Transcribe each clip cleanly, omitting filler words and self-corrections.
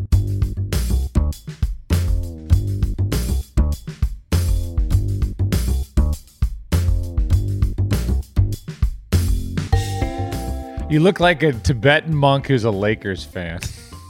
You look like a Tibetan monk who's a Lakers fan.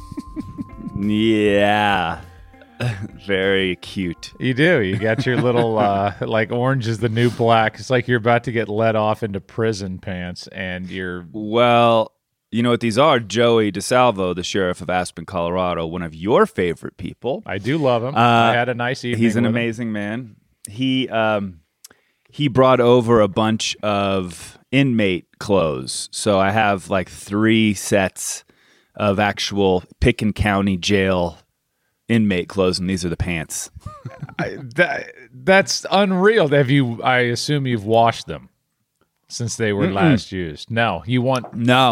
Yeah. Very cute. You do. You got your little, like, orange is the new black. It's like you're about to get let off into prison pants, and you're... Well, you know what these are? Joey DeSalvo, the sheriff of Aspen, Colorado, one of your favorite people. I do love him. I had a nice evening He's an with amazing man. He brought over a bunch of inmate clothes. So I have like 3 sets of actual Picken County jail inmate clothes, and these are the pants. That's unreal. I assume you've washed them since they were last used. No, you want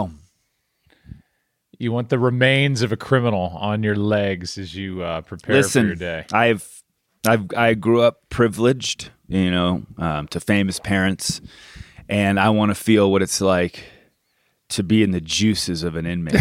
the remains of a criminal on your legs as you prepare for your day. I grew up privileged, to famous parents, and I want to feel what it's like to be in the juices of an inmate.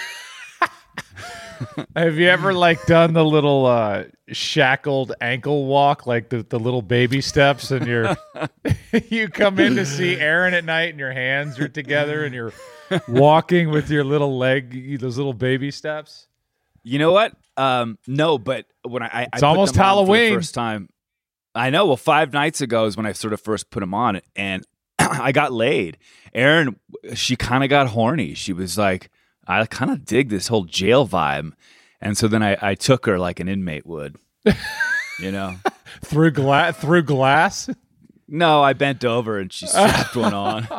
Have you ever done the little shackled ankle walk, like the little baby steps, and you come in to see Aaron at night, and your hands are together, and you're walking with your little leg, those little baby steps? You know what? No, but when I it's put almost them on Halloween. for the first time. I know. Well, 5 nights ago is when I sort of first put them on, and I got laid. Erin, she kind of got horny. She was like, I kind of dig this whole jail vibe. And so then I took her like an inmate would, through glass. No, I bent over and she strapped one on.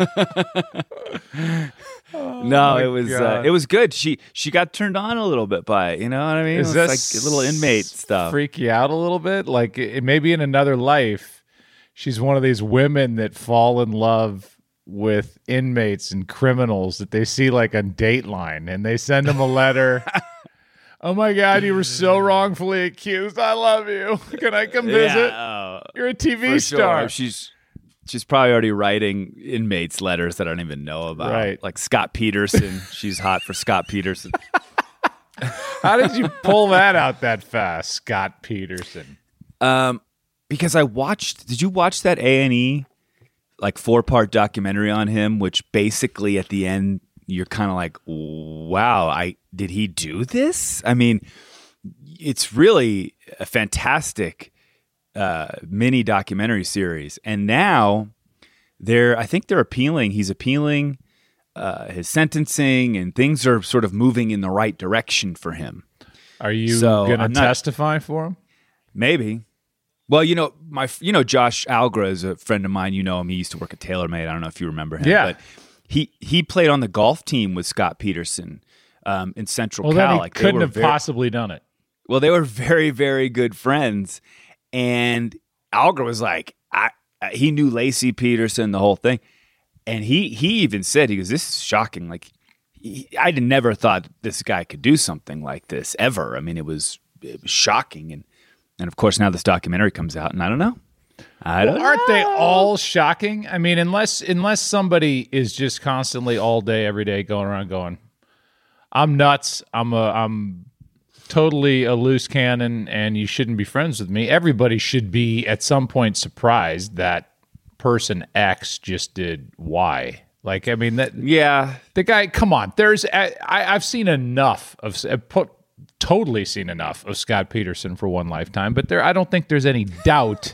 No, it was good. She got turned on a little bit by it. You know what I mean? Is it's this like a little inmate stuff. Freak you out a little bit? Like maybe in another life, she's one of these women that fall in love with inmates and criminals that they see like on Dateline, and they send them a letter. Oh my God, you were so wrongfully accused. I love you. Can I come visit? You're a TV star. Sure. She's probably already writing inmates letters that I don't even know about. Right. Like Scott Peterson. She's hot for Scott Peterson. How did you pull that out that fast, Scott Peterson? Because did you watch that A&E 4-part documentary on him, which basically at the end you're kind of like, wow, did he do this? I mean, it's really a fantastic mini documentary series. And now I think they're appealing. He's appealing his sentencing, and things are sort of moving in the right direction for him. Are you going to testify for him? Maybe. Well, Josh Algra is a friend of mine. You know him. He used to work at TaylorMade. I don't know if you remember him. Yeah. But he played on the golf team with Scott Peterson in Central Cal. Then he couldn't have possibly done it. Well, they were very, very good friends. And Algra was like, he knew Lacey Peterson, the whole thing. And he even said, he goes, this is shocking. Like, I'd never thought this guy could do something like this ever. I mean, it was shocking. And of course, now this documentary comes out, and I don't know. Aren't they all shocking? I mean, unless somebody is just constantly all day, every day going around going, I'm nuts. I'm totally a loose cannon, and you shouldn't be friends with me. Everybody should be at some point surprised that person X just did Y. Like, I mean, the guy. Come on, I've seen enough of. Totally seen enough of Scott Peterson for one lifetime, but I don't think there's any doubt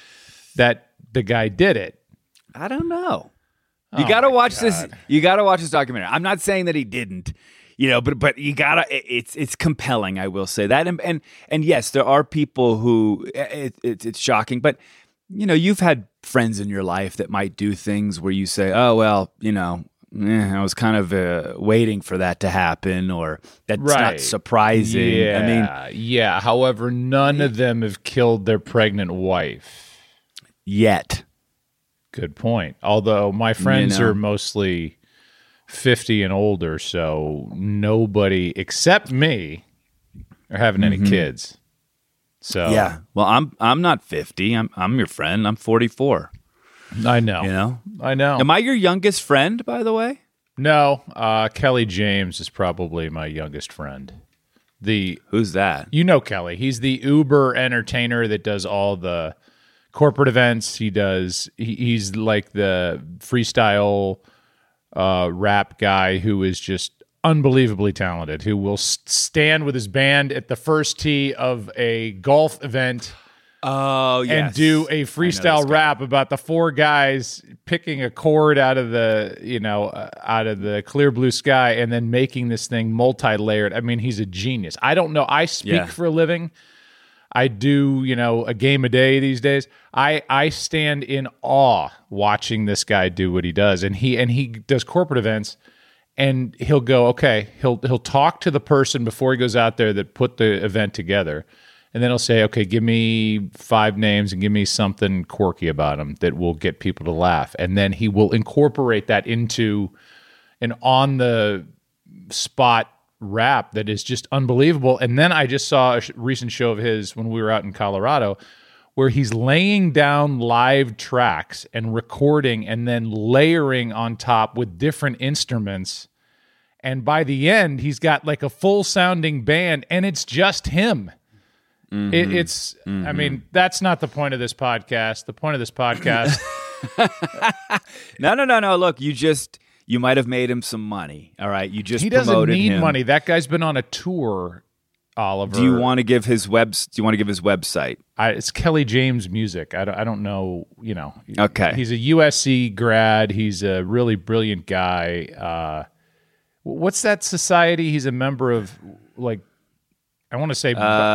that the guy did it. I don't know. You got to watch this. You got to watch this documentary. I'm not saying that he didn't, but you gotta. It's compelling. I will say that, and yes, there are people who it's shocking, but you've had friends in your life that might do things where you say, oh well, I was kind of waiting for that to happen, or that's not surprising. Yeah. However, none of them have killed their pregnant wife yet. Good point. Although my friends are mostly 50 and older, so nobody except me are having any kids. So yeah. Well, I'm not 50. I'm your friend. I'm 44. I know. I know. Am I your youngest friend, by the way? No. Kelly James is probably my youngest friend. Who's that? You know Kelly. He's the Uber entertainer that does all the corporate events. He's like the freestyle rap guy who is just unbelievably talented, who will stand with his band at the first tee of a golf event. Oh, yes. And do a freestyle rap about the four guys picking a chord out of the clear blue sky and then making this thing multi-layered. I mean, he's a genius. I don't know. I speak for a living. I do, a game a day these days. I stand in awe watching this guy do what he does. And he does corporate events, and he'll go, okay, he'll talk to the person before he goes out there that put the event together. And then he'll say, okay, give me 5 names and give me something quirky about them that will get people to laugh. And then he will incorporate that into an on-the-spot rap that is just unbelievable. And then I just saw a recent show of his when we were out in Colorado where he's laying down live tracks and recording and then layering on top with different instruments. And by the end, he's got like a full-sounding band, and it's just him. Mm-hmm. I mean, that's not the point of this podcast. The point of this podcast. No. Look, you might have made him some money. All right. You just he doesn't promoted need him. money. That guy's been on a tour, Oliver. Do you want to give his website? It's Kelly James Music. I don't know, Okay. He's a USC grad. He's a really brilliant guy. What's that society he's a member of, like, I want to say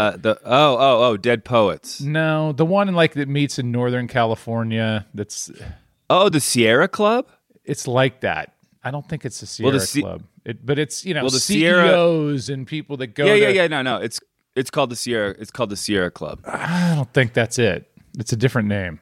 Dead Poets. No, the one that meets in Northern California. That's the Sierra Club. It's like that. I don't think it's the Sierra Club. But it's the CEOs and people that go. Yeah. No. It's called the Sierra. It's called the Sierra Club. I don't think that's it. It's a different name.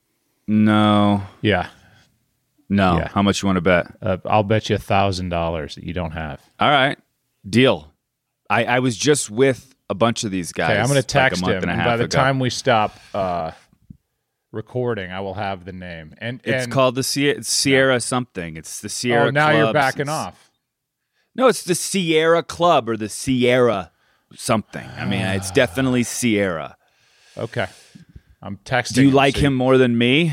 No. Yeah. No. Yeah. How much you want to bet? I'll bet you $1,000 that you don't have. All right. Deal. I was just with a bunch of these guys. Okay, I'm going to text him, and by the ago. time we stop recording, I will have the name. And it's called the Sierra something. It's the Sierra. Oh, now Clubs. You're backing off. No, it's the Sierra Club or the Sierra something. I mean, it's definitely Sierra. Okay, I'm texting. Do you like him more than me?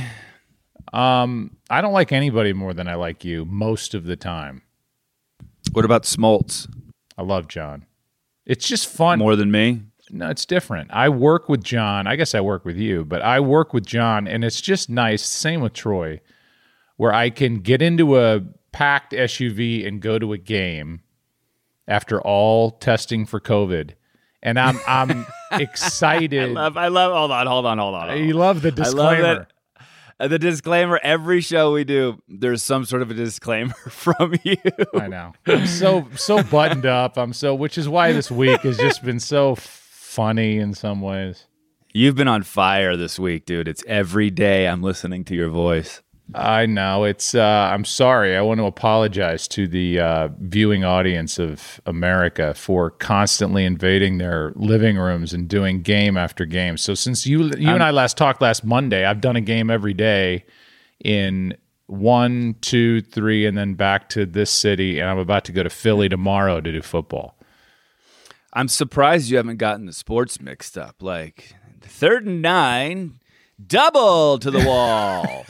I don't like anybody more than I like you most of the time. What about Smoltz? I love John. It's just fun. More than me? No, it's different. I work with John. I guess I work with you, but I work with John, and it's just nice. Same with Troy, where I can get into a packed SUV and go to a game after all testing for COVID, and I'm excited. I love. Hold on. You love the disclaimer. I love that. The disclaimer, every show we do, there's some sort of a disclaimer from you. I know. I'm so buttoned up. Which is why this week has just been so funny in some ways. You've been on fire this week, dude. It's every day I'm listening to your voice. I know. It's. I'm sorry. I want to apologize to the viewing audience of America for constantly invading their living rooms and doing game after game. So since you and I last talked last Monday, I've done a game every day in 1, 2, 3, and then back to this city, and I'm about to go to Philly tomorrow to do football. I'm surprised you haven't gotten the sports mixed up. Like 3rd and 9. Double to the wall.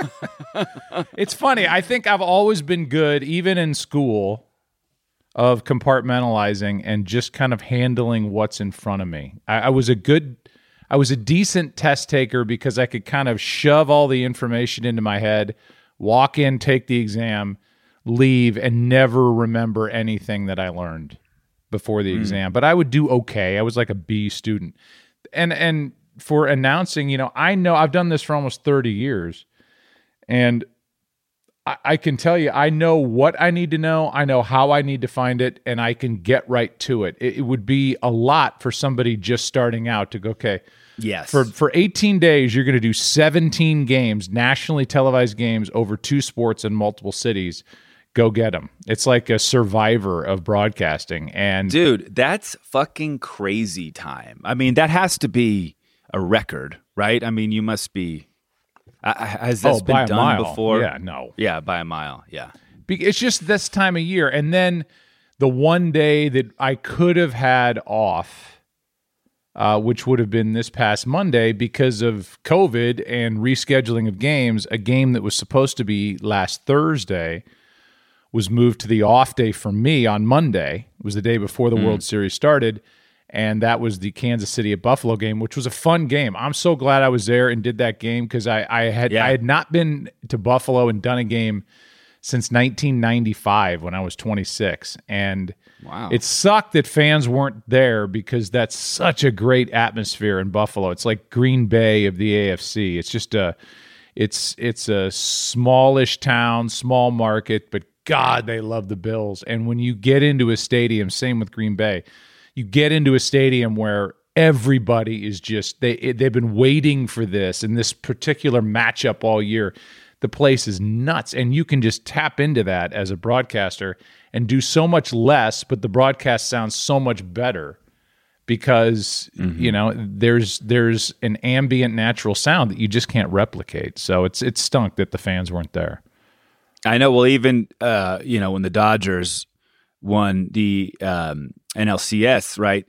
It's funny. I think I've always been good, even in school, of compartmentalizing and just kind of handling what's in front of me. I was a decent test taker because I could kind of shove all the information into my head, walk in, take the exam, leave, and never remember anything that I learned before the exam. But I would do okay. I was like a B student. And for announcing, I know I've done this for almost 30 years, and I can tell you, I know what I need to know. I know how I need to find it, and I can get right to it. It would be a lot for somebody just starting out to go, okay, yes, for 18 days, you're going to do 17 games, nationally televised games over 2 sports in multiple cities. Go get them. It's like a Survivor of broadcasting. And dude, that's fucking crazy time. I mean, that has to be a record, right? I mean, you must be. Has this been done before? Yeah, no. Yeah, by a mile. Yeah. It's just this time of year. And then the one day that I could have had off, which would have been this past Monday because of COVID and rescheduling of games, a game that was supposed to be last Thursday was moved to the off day for me on Monday. It was the day before the World Series started, and that was the Kansas City at Buffalo game, which was a fun game. I'm so glad I was there and did that game because I had not been to Buffalo and done a game since 1995 when I was 26, and it sucked that fans weren't there because that's such a great atmosphere in Buffalo. It's like Green Bay of the AFC. It's just it's a smallish town, small market, but God, they love the Bills. And when you get into a stadium, same with Green Bay, you get into a stadium where everybody is just they've been waiting for this and this particular matchup all year. The place is nuts, and you can just tap into that as a broadcaster and do so much less, but the broadcast sounds so much better because there's an ambient natural sound that you just can't replicate. So it stunk that the fans weren't there. I know. Well, even when the Dodgers won the NLCS, right?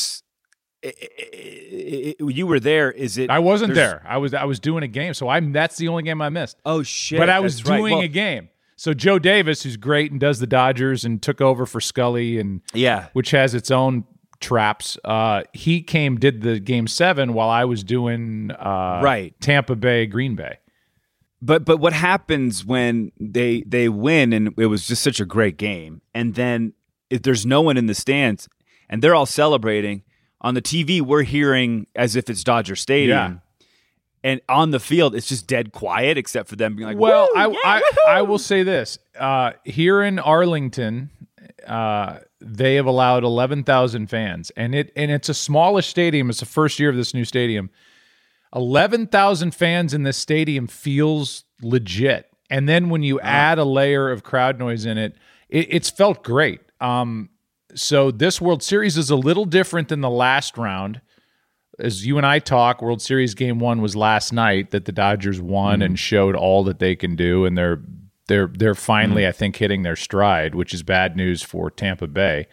You were there. Is it? I wasn't there. I was doing a game, so that's the only game I missed. Oh shit! But I was doing a game. So Joe Davis, who's great and does the Dodgers and took over for Scully, and which has its own traps. He did the game 7 while I was doing Tampa Bay, Green Bay. But what happens when they win, and it was just such a great game, and then if there's no one in the stands and they're all celebrating, on the TV we're hearing as if it's Dodger Stadium, and on the field it's just dead quiet except for them being like, well, I will say this, here in Arlington, they have allowed 11,000 fans, and it's a smallish stadium. It's the first year of this new stadium. 11,000 fans in this stadium feels legit. And then when you add a layer of crowd noise in it, it's felt great. So this World Series is a little different than the last round. As you and I talk, World Series Game 1 was last night that the Dodgers won and showed all that they can do, and they're finally, I think, hitting their stride, which is bad news for Tampa Bay.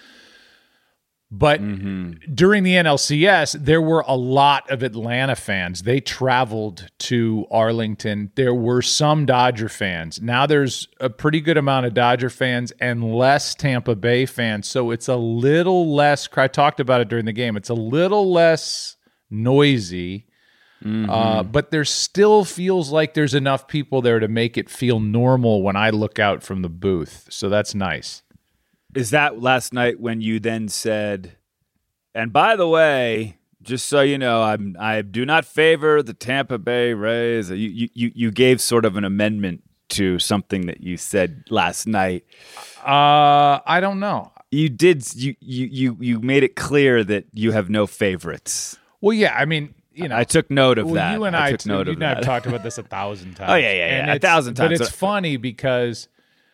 But during the NLCS, there were a lot of Atlanta fans. They traveled to Arlington. There were some Dodger fans. Now there's a pretty good amount of Dodger fans and less Tampa Bay fans. So it's a little less, I talked about it during the game, it's a little less noisy. But there still feels like there's enough people there to make it feel normal when I look out from the booth. So that's nice. Is that last night when you then said, and by the way, just so you know, I do not favor the Tampa Bay Rays. You gave sort of an amendment to something that you said last night. I don't know. You did. You made it clear that you have no favorites. Well, yeah. I mean, I took note of that. You and I have talked about this 1,000 times. Oh yeah, 1,000 times. But it's funny because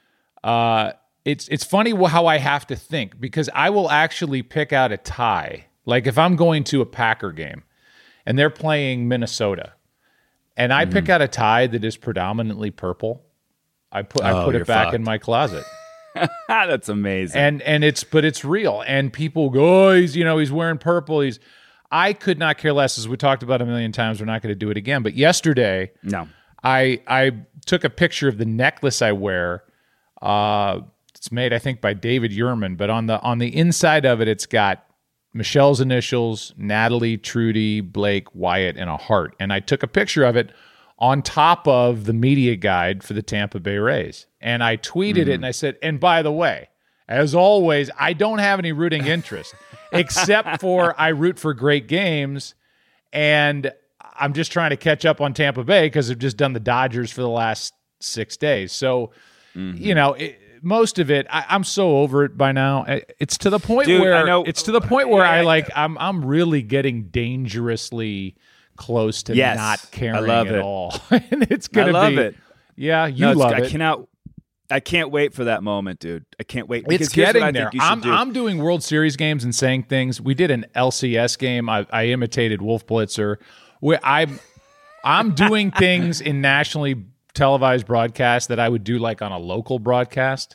It's funny how I have to think, because I will actually pick out a tie. Like if I'm going to a Packer game and they're playing Minnesota and I pick out a tie that is predominantly purple, I put it back in my closet. That's amazing. And it's real. And people go, oh, he's wearing purple. I could not care less. As we talked about a million times, we're not going to do it again. But yesterday, I took a picture of the necklace I wear. It's made, I think, by David Yurman, but on the inside of it, it's got Michelle's initials, Natalie, Trudy, Blake, Wyatt, and a heart. And I took a picture of it on top of the media guide for the Tampa Bay Rays. And I tweeted it, and I said, and by the way, as always, I don't have any rooting interest, except for I root for great games, and I'm just trying to catch up on Tampa Bay because I've just done the Dodgers for the last 6 days. So, most of it, I'm so over it by now. It's to the point where I'm really getting dangerously close to not caring at all. And it's gonna be. I love it. Yeah, you love it. I can't wait for that moment, dude. I can't wait. It's getting there. I'm doing World Series games and saying things. We did an LCS game. I imitated Wolf Blitzer. I'm doing things in nationally televised broadcast that I would do like on a local broadcast,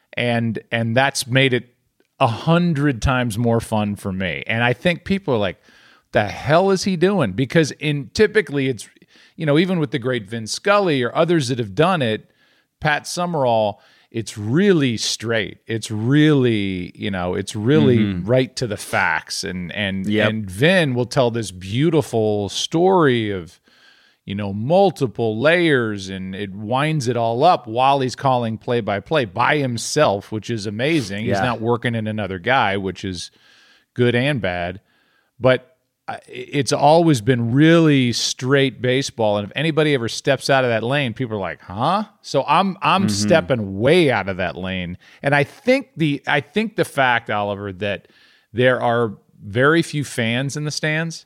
and that's made it 100 times more fun for me. And I think people are like, the hell is he doing? Because typically it's, even with the great Vin Scully or others that have done it, Pat Summerall, it's really straight. It's really, right to the facts. And Vin will tell this beautiful story of, multiple layers, and it winds it all up while he's calling play-by-play by himself, which is amazing. Yeah. He's not working in another guy, which is good and bad. But it's always been really straight baseball, and if anybody ever steps out of that lane, people are like, "Huh?" So I'm stepping way out of that lane, and I think the fact, Oliver, that there are very few fans in the stands,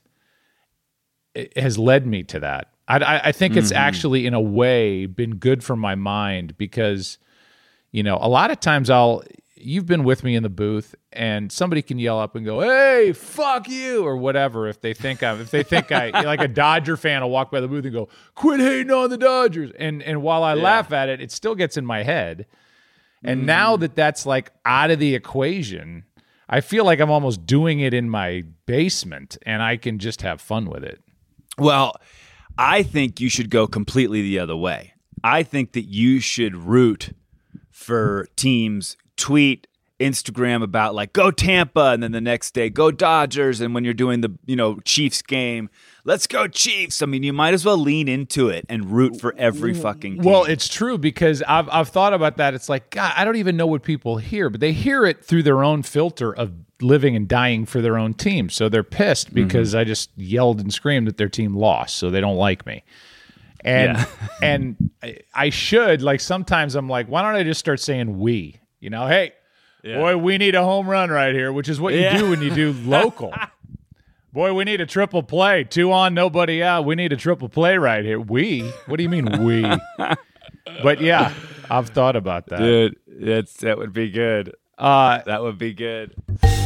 it has led me to that. I think it's actually, in a way, been good for my mind because, a lot of times you've been with me in the booth and somebody can yell up and go, "Hey, fuck you," or whatever. If they think I like a Dodger fan will walk by the booth and go, "Quit hating on the Dodgers." And while I laugh at it, it still gets in my head. And now that that's like out of the equation, I feel like I'm almost doing it in my basement and I can just have fun with it. Well, I think you should go completely the other way. I think that you should root for teams, tweet, Instagram about like, go Tampa, and then the next day, go Dodgers. And when you're doing the, Chiefs game, let's go Chiefs. I mean, you might as well lean into it and root for every fucking team. Well, it's true because I've thought about that. It's like, God, I don't even know what people hear, but they hear it through their own filter of living and dying for their own team. So they're pissed because I just yelled and screamed that their team lost, so they don't like me. And and I should, like, sometimes I'm like, why don't I just start saying we? Hey, boy, we need a home run right here, which is what you do when you do local. Boy, we need a triple play. 2 on, nobody out. We need a triple play right here. We? What do you mean we? But yeah, I've thought about that. Dude, that would be good. That would be good.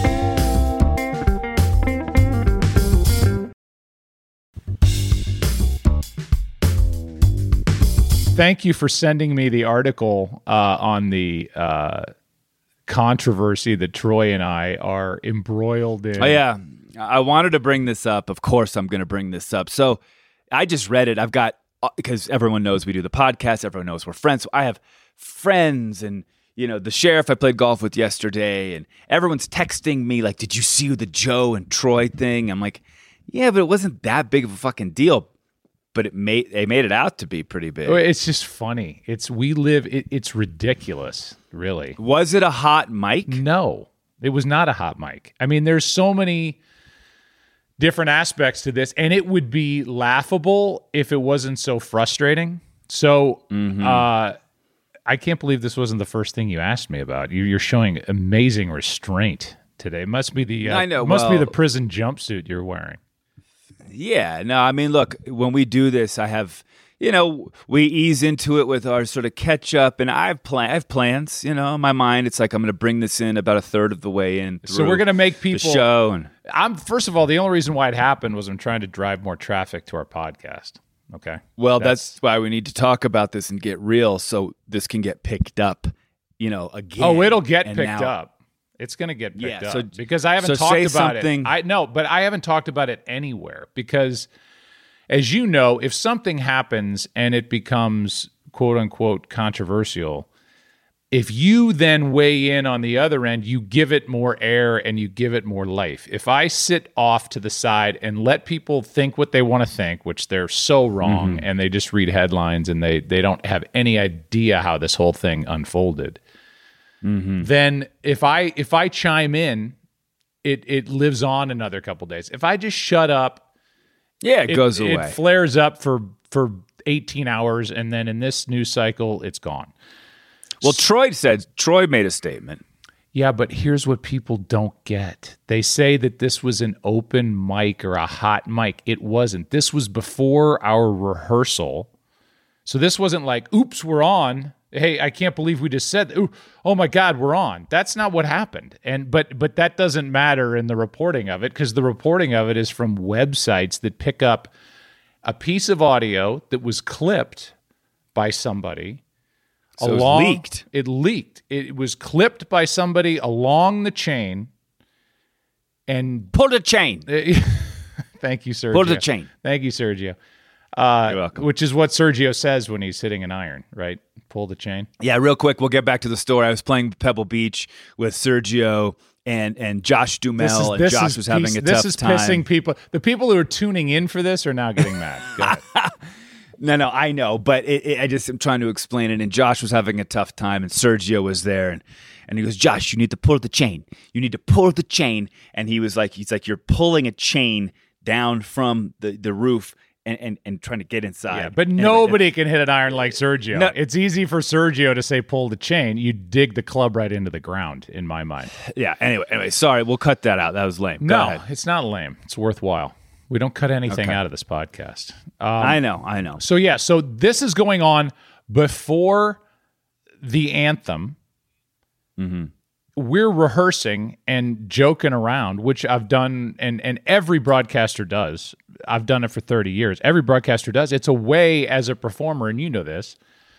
Thank you for sending me the article on the controversy that Troy and I are embroiled in. Oh, yeah. I wanted to bring this up. Of course, I'm going to bring this up. So I just read it. Because everyone knows we do the podcast. Everyone knows we're friends. So I have friends and, the sheriff I played golf with yesterday, and everyone's texting me like, did you see the Joe and Troy thing? I'm like, yeah, but it wasn't that big of a fucking deal. But they made it out to be pretty big. It's just funny. It's ridiculous, really. Was it a hot mic? No, it was not a hot mic. I mean, there's so many different aspects to this, and it would be laughable if it wasn't so frustrating. So I can't believe this wasn't the first thing you asked me about. You're showing amazing restraint today. Must be the be the prison jumpsuit you're wearing. Yeah, no, I mean, look, when we do this, I have, we ease into it with our sort of catch up, and I have plans, in my mind. It's like I'm going to bring this in about a third of the way in. So we're going to make people the show. And first of all, the only reason why it happened was I'm trying to drive more traffic to our podcast. Okay. Well, that's why we need to talk about this and get real, so this can get picked up, again. Oh, it'll get picked up. It's going to get picked up because I haven't talked about it. But I haven't talked about it anywhere because, as you know, if something happens and it becomes quote unquote controversial, if you then weigh in on the other end, you give it more air and you give it more life. If I sit off to the side and let people think what they want to think, which they're so wrong, and they just read headlines and they don't have any idea how this whole thing unfolded. Then if I chime in, it lives on another couple days. If I just shut up, it goes away. It flares up for 18 hours, and then in this news cycle, it's gone. Well, Troy made a statement. Yeah, but here's what people don't get. They say that this was an open mic or a hot mic. It wasn't. This was before our rehearsal. So this wasn't like, oops, we're on. Hey, I can't believe we just said, oh my God, we're on. That's not what happened. But that doesn't matter in the reporting of it because the reporting of it is from websites that pick up a piece of audio that was clipped by somebody So it was leaked. It leaked. It was clipped by somebody along the chain. And pull the chain. Thank you, Sergio. Pull the chain. Thank you, Sergio. You're welcome. Which is what Sergio says when he's hitting an iron, right? Pull the chain. Yeah, real quick, we'll get back to the story. I was playing Pebble Beach with Sergio and Josh Dumel, and Josh was having a tough time. This is pissing people. The people who are tuning in for this are now getting mad. Go ahead. No, I know, but I just am trying to explain it. And Josh was having a tough time, and Sergio was there, and he goes, Josh, you need to pull the chain. You need to pull the chain. And he's like, you're pulling a chain down from the roof and trying to get inside. Yeah, but nobody can hit an iron like Sergio. No, it's easy for Sergio to say pull the chain. You dig the club right into the ground, in my mind. Yeah. Anyway, sorry, we'll cut that out. That was lame. No, it's not lame. It's worthwhile. We don't cut anything out of this podcast. I know. So this is going on before the anthem. Mm-hmm. We're rehearsing and joking around, which I've done, and every broadcaster does. I've done it for 30 years. Every broadcaster does. It's a way as a performer, and you know this.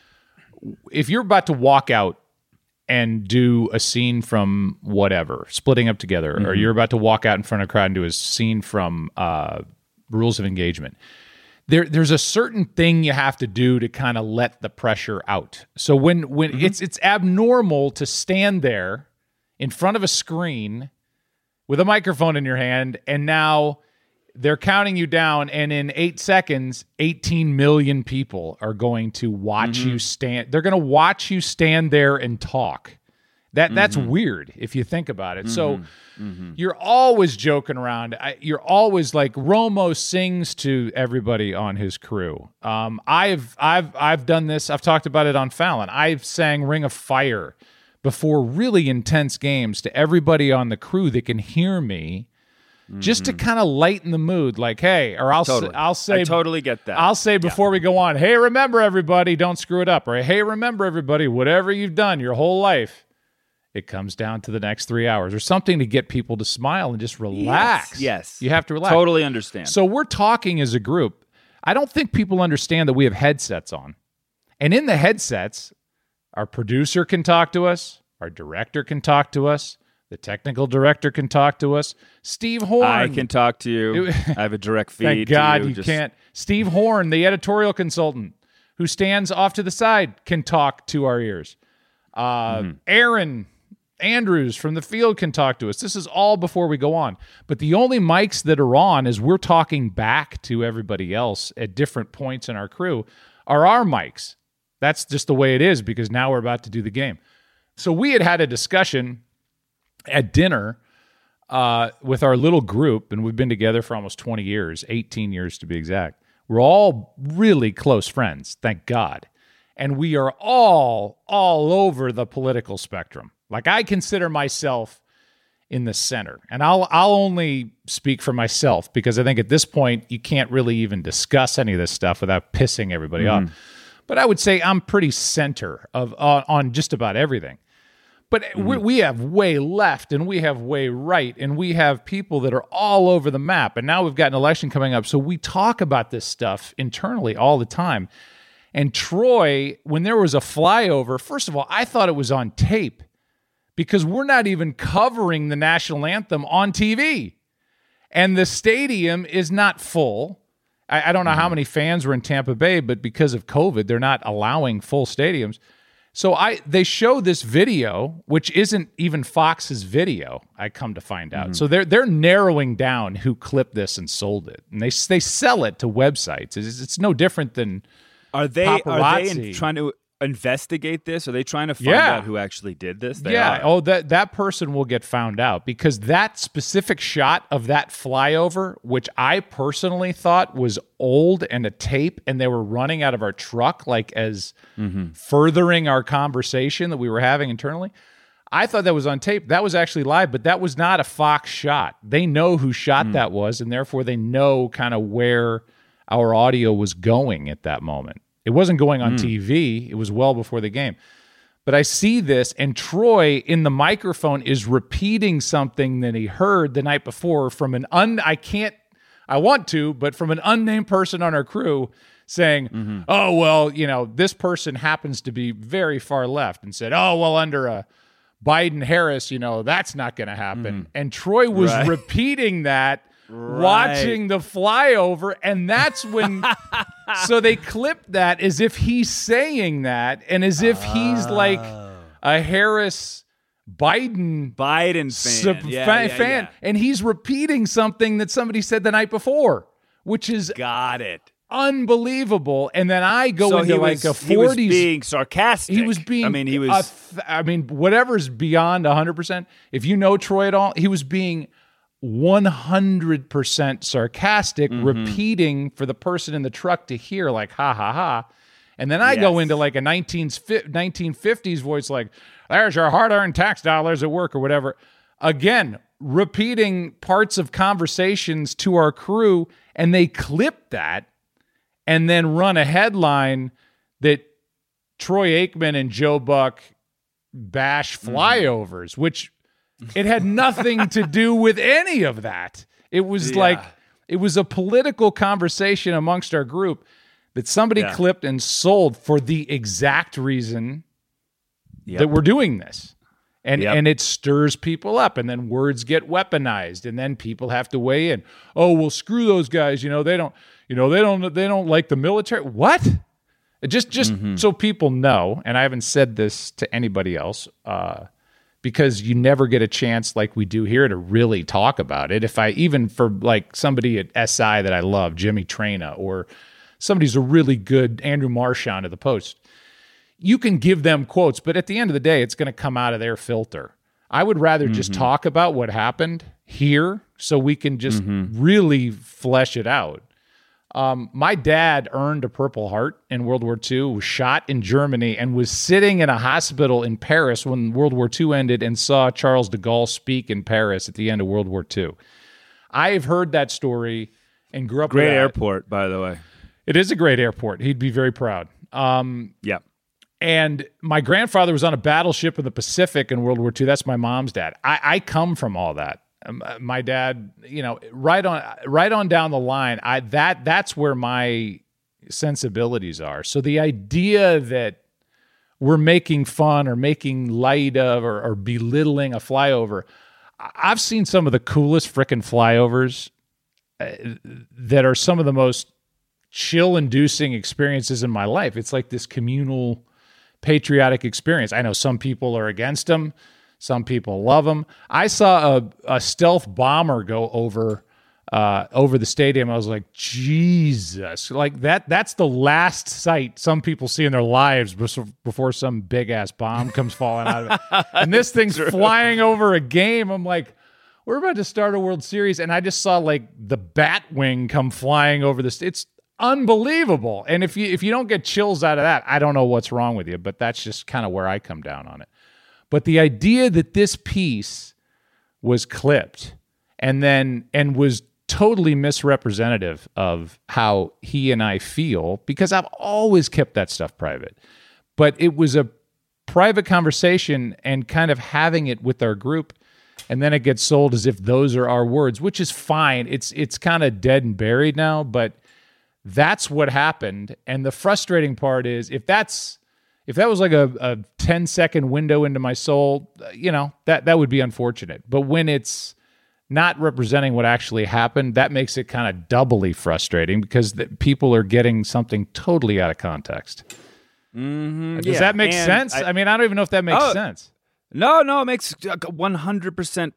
If you're about to walk out and do a scene from whatever, Splitting Up Together, or you're about to walk out in front of a crowd and do a scene from Rules of Engagement, there's a certain thing you have to do to kind of let the pressure out. So when it's abnormal to stand there in front of a screen with a microphone in your hand, and now they're counting you down, and in 8 seconds, 18 million people are going to watch you stand. They're going to watch you stand there and talk. That's weird if you think about it. So you're always joking around. You're always like, Romo sings to everybody on his crew. I've done this. I've talked about it on Fallon. I've sang Ring of Fire before really intense games to everybody on the crew that can hear me, just to kind of lighten the mood. Like, hey, or I'll say, I totally get that. I'll say before we go on, hey, remember everybody, don't screw it up. Or hey, remember everybody, whatever you've done your whole life, it comes down to the next 3 hours, or something to get people to smile and just relax. Yes. You have to relax. Totally understand. So we're talking as a group. I don't think people understand that we have headsets on. And in the headsets, our producer can talk to us, our director can talk to us, the technical director can talk to us, Steve Horn. I can talk to you. I have a direct feed. Thank God you can't. Steve Horn, the editorial consultant who stands off to the side, can talk to our ears. Aaron Andrews from the field can talk to us. This is all before we go on. But the only mics that are on as we're talking back to everybody else at different points in our crew are our mics. That's just the way it is, because now we're about to do the game. So we had a discussion at dinner with our little group, and we've been together for almost 20 years, 18 years to be exact. We're all really close friends, thank God. And we are all over the political spectrum. Like, I consider myself in the center. And I'll only speak for myself, because I think at this point you can't really even discuss any of this stuff without pissing everybody off. But I would say I'm pretty center of on just about everything. But we have way left, and we have way right, and we have people that are all over the map. And now we've got an election coming up, so we talk about this stuff internally all the time. And Troy, when there was a flyover, first of all, I thought it was on tape, because we're not even covering the national anthem on TV. And the stadium is not full. I don't know how many fans were in Tampa Bay, but because of COVID, they're not allowing full stadiums. So they show this video, which isn't even Fox's video, I come to find out. So they're narrowing down who clipped this and sold it. And they sell it to websites. It's no different than paparazzi. Are they trying to investigate this? Are they trying to find out who actually did this? They are. Oh, that person will get found out, because that specific shot of that flyover, which I personally thought was old and a tape, and they were running out of our truck, like as furthering our conversation that we were having internally. I thought that was on tape. That was actually live, but that was not a Fox shot. They know who shot that was, and therefore they know kind of where our audio was going at that moment. It wasn't going on TV. It was well before the game. But I see this, and Troy in the microphone is repeating something that he heard the night before from I I want to, but from an unnamed person on our crew saying, oh, well, this person happens to be very far left, and said, oh, well, under a Biden-Harris, that's not going to happen. And Troy was repeating that, watching the flyover, and that's when... So they clipped that as if he's saying that, and as if he's like a Harris... Biden fan. And he's repeating something that somebody said the night before, which is unbelievable. And then I go into like a 40s. He was being sarcastic. He was being. Whatever's beyond 100%. If you know Troy at all, he was being 100% sarcastic, repeating for the person in the truck to hear, like, ha ha ha. And then I go into like a 1950s voice, like, there's your hard-earned tax dollars at work or whatever. Again, repeating parts of conversations to our crew, and they clip that and then run a headline that Troy Aikman and Joe Buck bash flyovers, which it had nothing to do with any of that. It was like, it was a political conversation amongst our group that somebody clipped and sold for the exact reason that we're doing this. And it stirs people up, and then words get weaponized, and then people have to weigh in. Oh, well, screw those guys. They don't like the military. What? Just so people know, and I haven't said this to anybody else, because you never get a chance like we do here to really talk about it. If I, even for like somebody at SI that I love, Jimmy Traina, or somebody's a really good Andrew Marchand of the Post, you can give them quotes, but at the end of the day, it's going to come out of their filter. I would rather just talk about what happened here so we can just really flesh it out. My dad earned a Purple Heart in World War II, was shot in Germany, and was sitting in a hospital in Paris when World War II ended, and saw Charles de Gaulle speak in Paris at the end of World War II. I've heard that story and grew up with that. Great airport, by the way. It is a great airport. He'd be very proud. And my grandfather was on a battleship in the Pacific in World War II. That's my mom's dad. I come from all that. My dad, right on down the line, that's where my sensibilities are. So the idea that we're making fun or making light of or belittling a flyover, I've seen some of the coolest frickin' flyovers that are some of the most chill-inducing experiences in my life. It's like this communal, patriotic experience. I know some people are against them. Some people love them. I saw a stealth bomber go over the stadium. I was like, Jesus. Like that's the last sight some people see in their lives before some big-ass bomb comes falling out of it. And this thing's flying over a game. I'm like, we're about to start a World Series, and I just saw like the bat wing come flying over this. It's unbelievable. And if you don't get chills out of that, I don't know what's wrong with you, but that's just kind of where I come down on it. But the idea that this piece was clipped and was totally misrepresentative of how he and I feel, because I've always kept that stuff private, but it was a private conversation and kind of having it with our group, and then it gets sold as if those are our words, which is fine. It's kind of dead and buried now, but that's what happened. And the frustrating part is if that was like a 10-second window into my soul, that would be unfortunate. But when it's not representing what actually happened, that makes it kind of doubly frustrating, because people are getting something totally out of context. Does that make sense? I mean, I don't even know if that makes sense. No, it makes 100%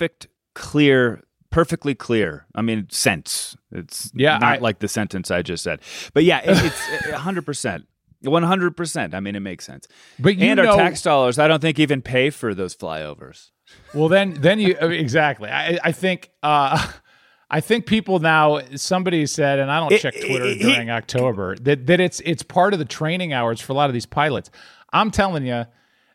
perfectly clear. I mean, sense. It's not like the sentence I just said. But yeah, it's 100%. 100%. I mean, it makes sense. But our tax dollars, I don't think, even pay for those flyovers. Well, then you exactly. I think people now. Somebody said, and I don't check Twitter during October, that it's part of the training hours for a lot of these pilots. I'm telling you,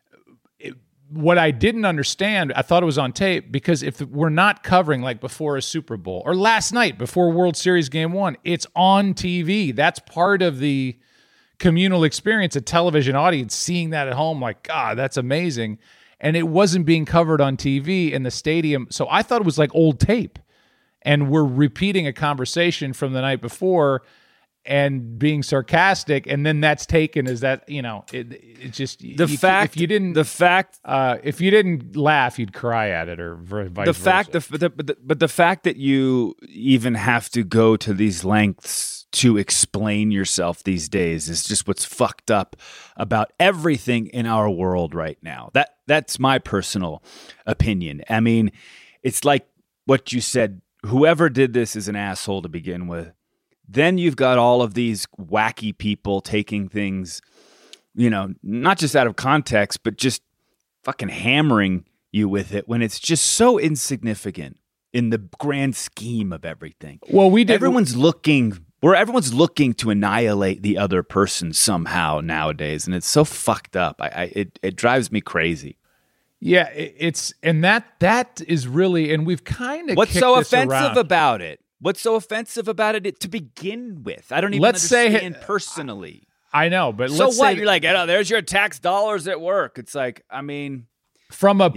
what I didn't understand, I thought it was on tape, because if we're not covering like before a Super Bowl or last night before World Series Game 1, it's on TV. That's part of the communal experience, a television audience seeing that at home, like, God, that's amazing. And it wasn't being covered on TV in the stadium. So I thought it was like old tape. and we're repeating a conversation from the night before and being sarcastic, and then that's taken as that, it's just if you didn't laugh, you'd cry at it, or vice versa. But the fact that you even have to go to these lengths to explain yourself these days is just what's fucked up about everything in our world right now. That's my personal opinion. I mean, it's like what you said. Whoever did this is an asshole to begin with. Then you've got all of these wacky people taking things, not just out of context, but just fucking hammering you with it when it's just so insignificant in the grand scheme of everything. Well, everyone's looking to annihilate the other person somehow nowadays, and it's so fucked up. It drives me crazy. Yeah, that is really, and we've kind of what's so offensive about it? What's so offensive about it to begin with? I don't even understand personally. I know, but so what? You're like, there's your tax dollars at work. It's like, I mean, from a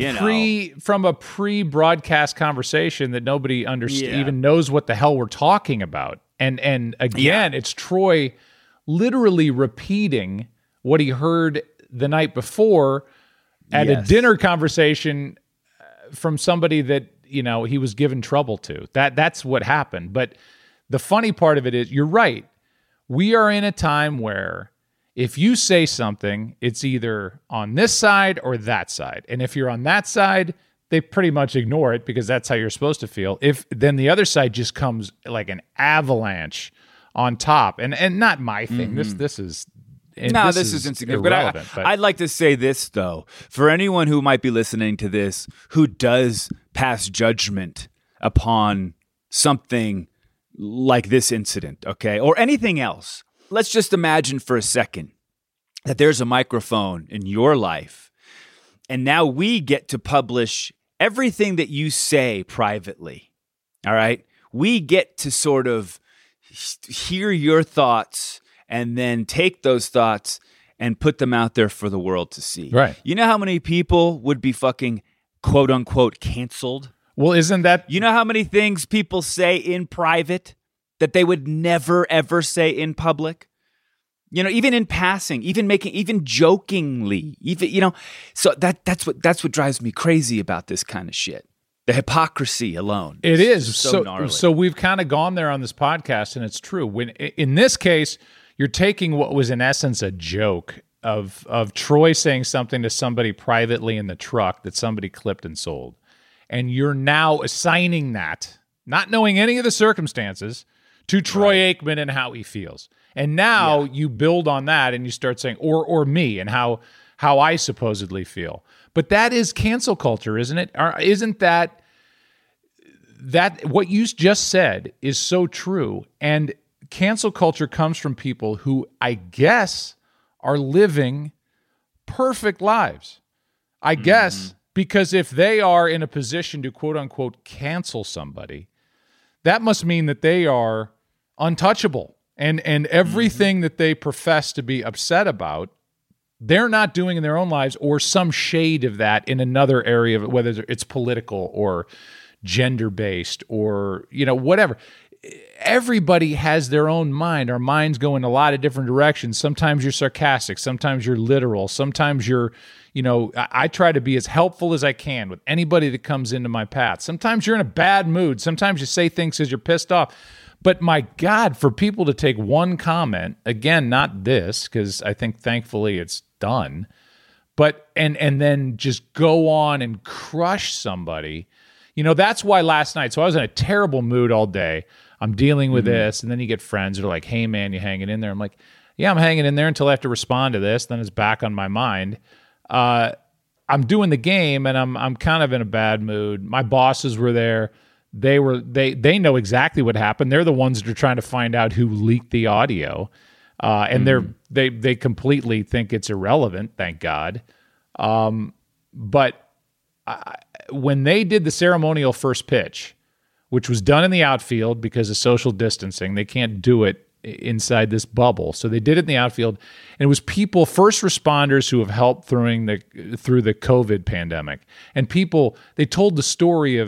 pre-broadcast conversation that nobody even knows what the hell we're talking about, and again, it's Troy literally repeating what he heard the night before at a dinner conversation from somebody that he was given trouble to. That's what happened. But the funny part of it is, you're right. We are in a time where if you say something, it's either on this side or that side. And if you're on that side, they pretty much ignore it because that's how you're supposed to feel. Then the other side just comes like an avalanche on top. And not my thing. Mm-hmm. This is insignificant. But I'd like to say this, though. For anyone who might be listening to this who does pass judgment upon something like this incident, okay, or anything else, let's just imagine for a second that there's a microphone in your life, and now we get to publish everything that you say privately, all right? We get to sort of hear your thoughts and then take those thoughts and put them out there for the world to see. Right. You know how many people would be fucking quote unquote canceled? Well, isn't that... You know how many things people say in private that they would never, ever say in public? Even in passing, even jokingly, so that's what drives me crazy about this kind of shit. The hypocrisy alone. It is so gnarly. So we've kind of gone there on this podcast, and it's true. When in this case, you're taking what was in essence a joke of Troy saying something to somebody privately in the truck that somebody clipped and sold, and you're now assigning that, not knowing any of the circumstances, to Troy Aikman and how he feels. And now you build on that and you start saying, or me and how I supposedly feel. But that is cancel culture, isn't it? Isn't that what you just said is so true? And cancel culture comes from people who, I guess, are living perfect lives. I guess, because if they are in a position to quote unquote cancel somebody, that must mean that they are untouchable. And everything that they profess to be upset about, they're not doing in their own lives, or some shade of that in another area of it, whether it's political or gender-based or, whatever. Everybody has their own mind. Our minds go in a lot of different directions. Sometimes you're sarcastic. Sometimes you're literal. Sometimes you're, I try to be as helpful as I can with anybody that comes into my path. Sometimes you're in a bad mood. Sometimes you say things because you're pissed off. But my God, for people to take one comment, again, not this, because I think thankfully it's done, but and then just go on and crush somebody. That's why last night, so I was in a terrible mood all day. I'm dealing with this, and then you get friends that are like, hey man, you hanging in there? I'm like, yeah, I'm hanging in there until I have to respond to this. Then it's back on my mind. I'm doing the game, and I'm kind of in a bad mood. My bosses were there. They know exactly what happened. They're the ones that are trying to find out who leaked the audio, and they completely think it's irrelevant. Thank God. But when they did the ceremonial first pitch, which was done in the outfield because of social distancing, they can't do it inside this bubble, so they did it in the outfield, and it was people, first responders who have helped through the COVID pandemic, and people. They told the story of,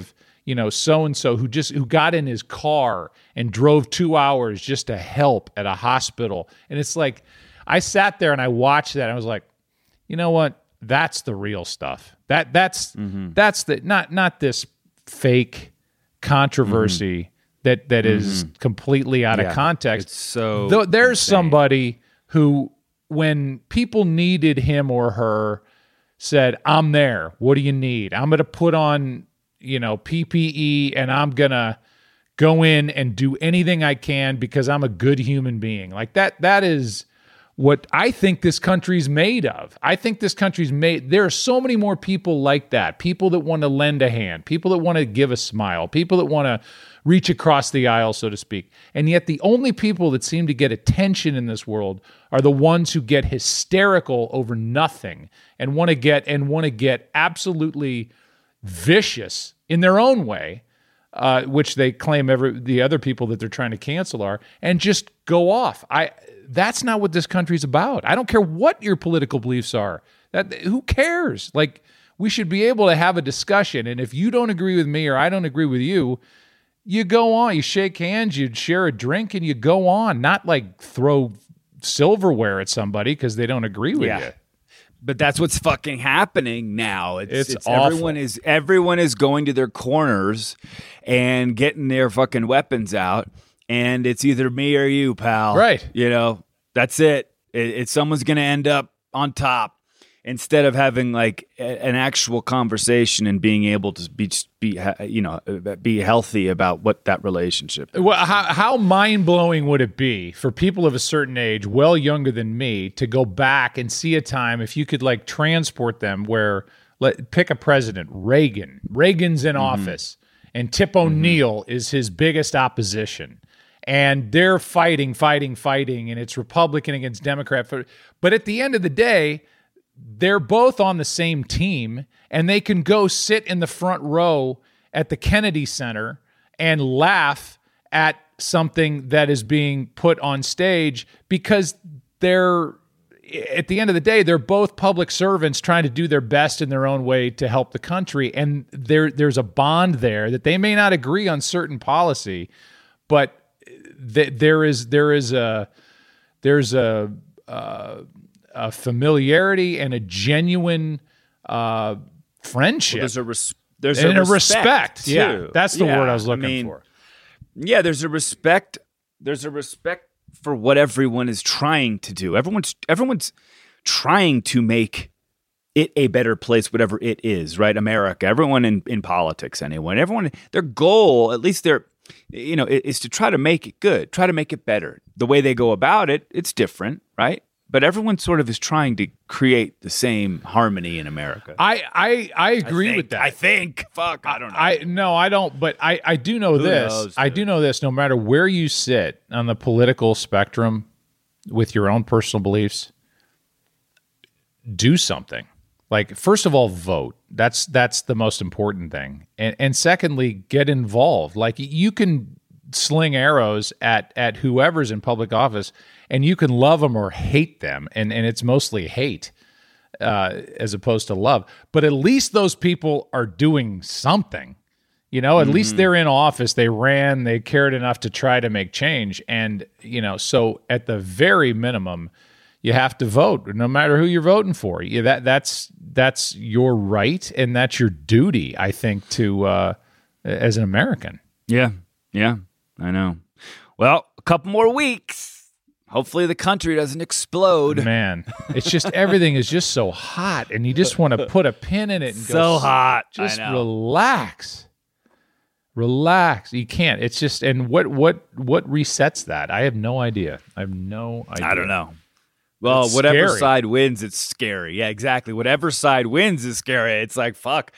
so and so who got in his car and drove 2 hours just to help at a hospital. And it's like, I sat there and I watched that. And I was like, you know what? That's the real stuff. That's the not this fake controversy that is completely out of context. It's so there's insane. somebody who, when people needed him or her, said, I'm there. What do you need? I'm going to put on, PPE, and I'm going to go in and do anything I can because I'm a good human being. Like that is what I think this country's made of. I think this country's made, there are so many more people like that. People that want to lend a hand, people that want to give a smile, people that want to reach across the aisle, so to speak. And yet the only people that seem to get attention in this world are the ones who get hysterical over nothing and want to get absolutely vicious in their own way, which they claim the other people that they're trying to cancel are, and just go off. That's not what this country's about. I don't care what your political beliefs are. Who cares? Like, we should be able to have a discussion, and if you don't agree with me or I don't agree with you, you go on. You shake hands, you share a drink, and you go on. Not like throw silverware at somebody because they don't agree with you. But that's what's fucking happening now. It's awful. Everyone is going to their corners and getting their fucking weapons out, and it's either me or you, pal. Right. That's it. It's someone's going to end up on top instead of having like an actual conversation and being able to be healthy about what that relationship is. Well, how mind-blowing would it be for people of a certain age, well younger than me, to go back and see a time, if you could like transport them where, pick a president, Reagan. Reagan's in office, and Tip O'Neill is his biggest opposition. And they're fighting, and it's Republican against Democrat. But at the end of the day, they're both on the same team, and they can go sit in the front row at the Kennedy Center and laugh at something that is being put on stage because at the end of the day, they're both public servants trying to do their best in their own way to help the country. And there's a bond there that they may not agree on certain policy, but there's a familiarity and a genuine friendship. Well, there's a respect too. Yeah, that's the word I was looking for. Yeah, there's a respect. There's a respect for what everyone is trying to do. Everyone's trying to make it a better place, whatever it is, right? America, everyone in politics, anyone, everyone, their goal, at least is to try to make it good, try to make it better. The way they go about it, it's different, right? But everyone sort of is trying to create the same harmony in America. I agree with that. I think. Fuck, I don't know. I don't. But I do know this. knows, I do know this. No matter where you sit on the political spectrum with your own personal beliefs, do something. Like, first of all, vote. That's the most important thing. And secondly, get involved. Like, you can sling arrows at whoever's in public office, and you can love them or hate them, and it's mostly hate as opposed to love. But at least those people are doing something. At least they're in office, they ran, they cared enough to try to make change. And, so at the very minimum, you have to vote, no matter who you're voting for. That's your right, and that's your duty, I think, to as an American. Yeah, I know. Well, a couple more weeks. Hopefully the country doesn't explode. Man, it's just everything is just so hot, and you just want to put a pin in it and so hot. Just relax. You can't. It's just, and what resets that? I have no idea. I don't know. Well, it's whatever scary. side wins, it's scary. Yeah, exactly. Whatever side wins is scary. It's like, fuck,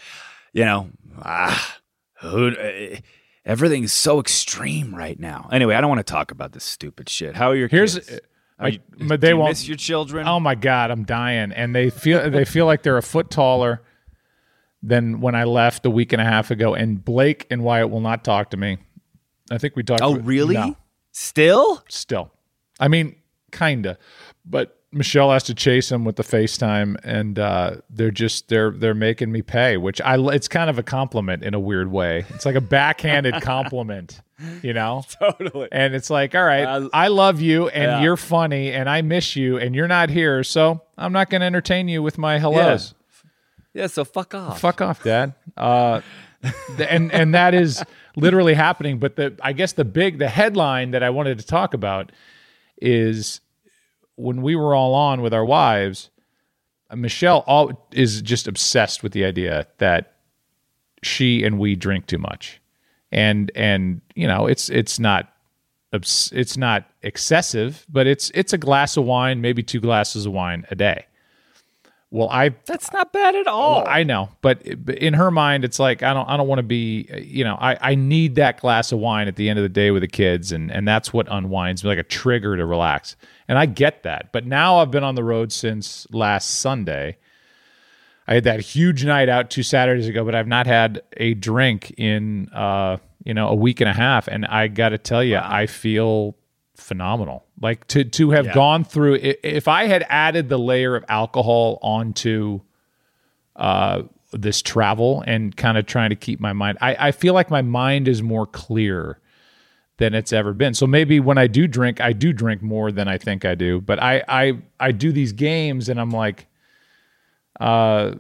everything's so extreme right now. Anyway, I don't want to talk about this stupid shit. How are your kids? But they won't miss your children. Oh my God, I'm dying. And they feel like they're a foot taller than when I left a week and a half ago. And Blake and Wyatt will not talk to me. I think we talked. Oh, really? No. Still? I mean, kinda. But Michelle has to chase him with the FaceTime, and they're making me pay, which it's kind of a compliment in a weird way. It's like a backhanded compliment, you know? Totally. And it's like, all right, I love you, and you're funny, and I miss you, and you're not here, so I'm not going to entertain you with my hellos. Yeah, so fuck off. Fuck off, Dad. And that is literally happening. But I guess the headline that I wanted to talk about is when we were all on with our wives, Michelle is just obsessed with the idea that she and we drink too much, and you know it's not excessive, but it's a glass of wine, maybe 2 glasses of wine a day. Well, that's not bad at all. Well, I know, but in her mind, it's like I don't want to be. You know, I need that glass of wine at the end of the day with the kids, and that's what unwinds me, like a trigger to relax. And I get that, but now I've been on the road since last Sunday. I had that huge night out 2 Saturdays ago, but I've not had a drink in a week and a half, and I got to tell you, wow. I feel phenomenal. Like to have gone through, if I had added the layer of alcohol onto this travel and kind of trying to keep my mind, I feel like my mind is more clear than it's ever been. So maybe when I do drink more than I think I do. But I do these games and I'm like, I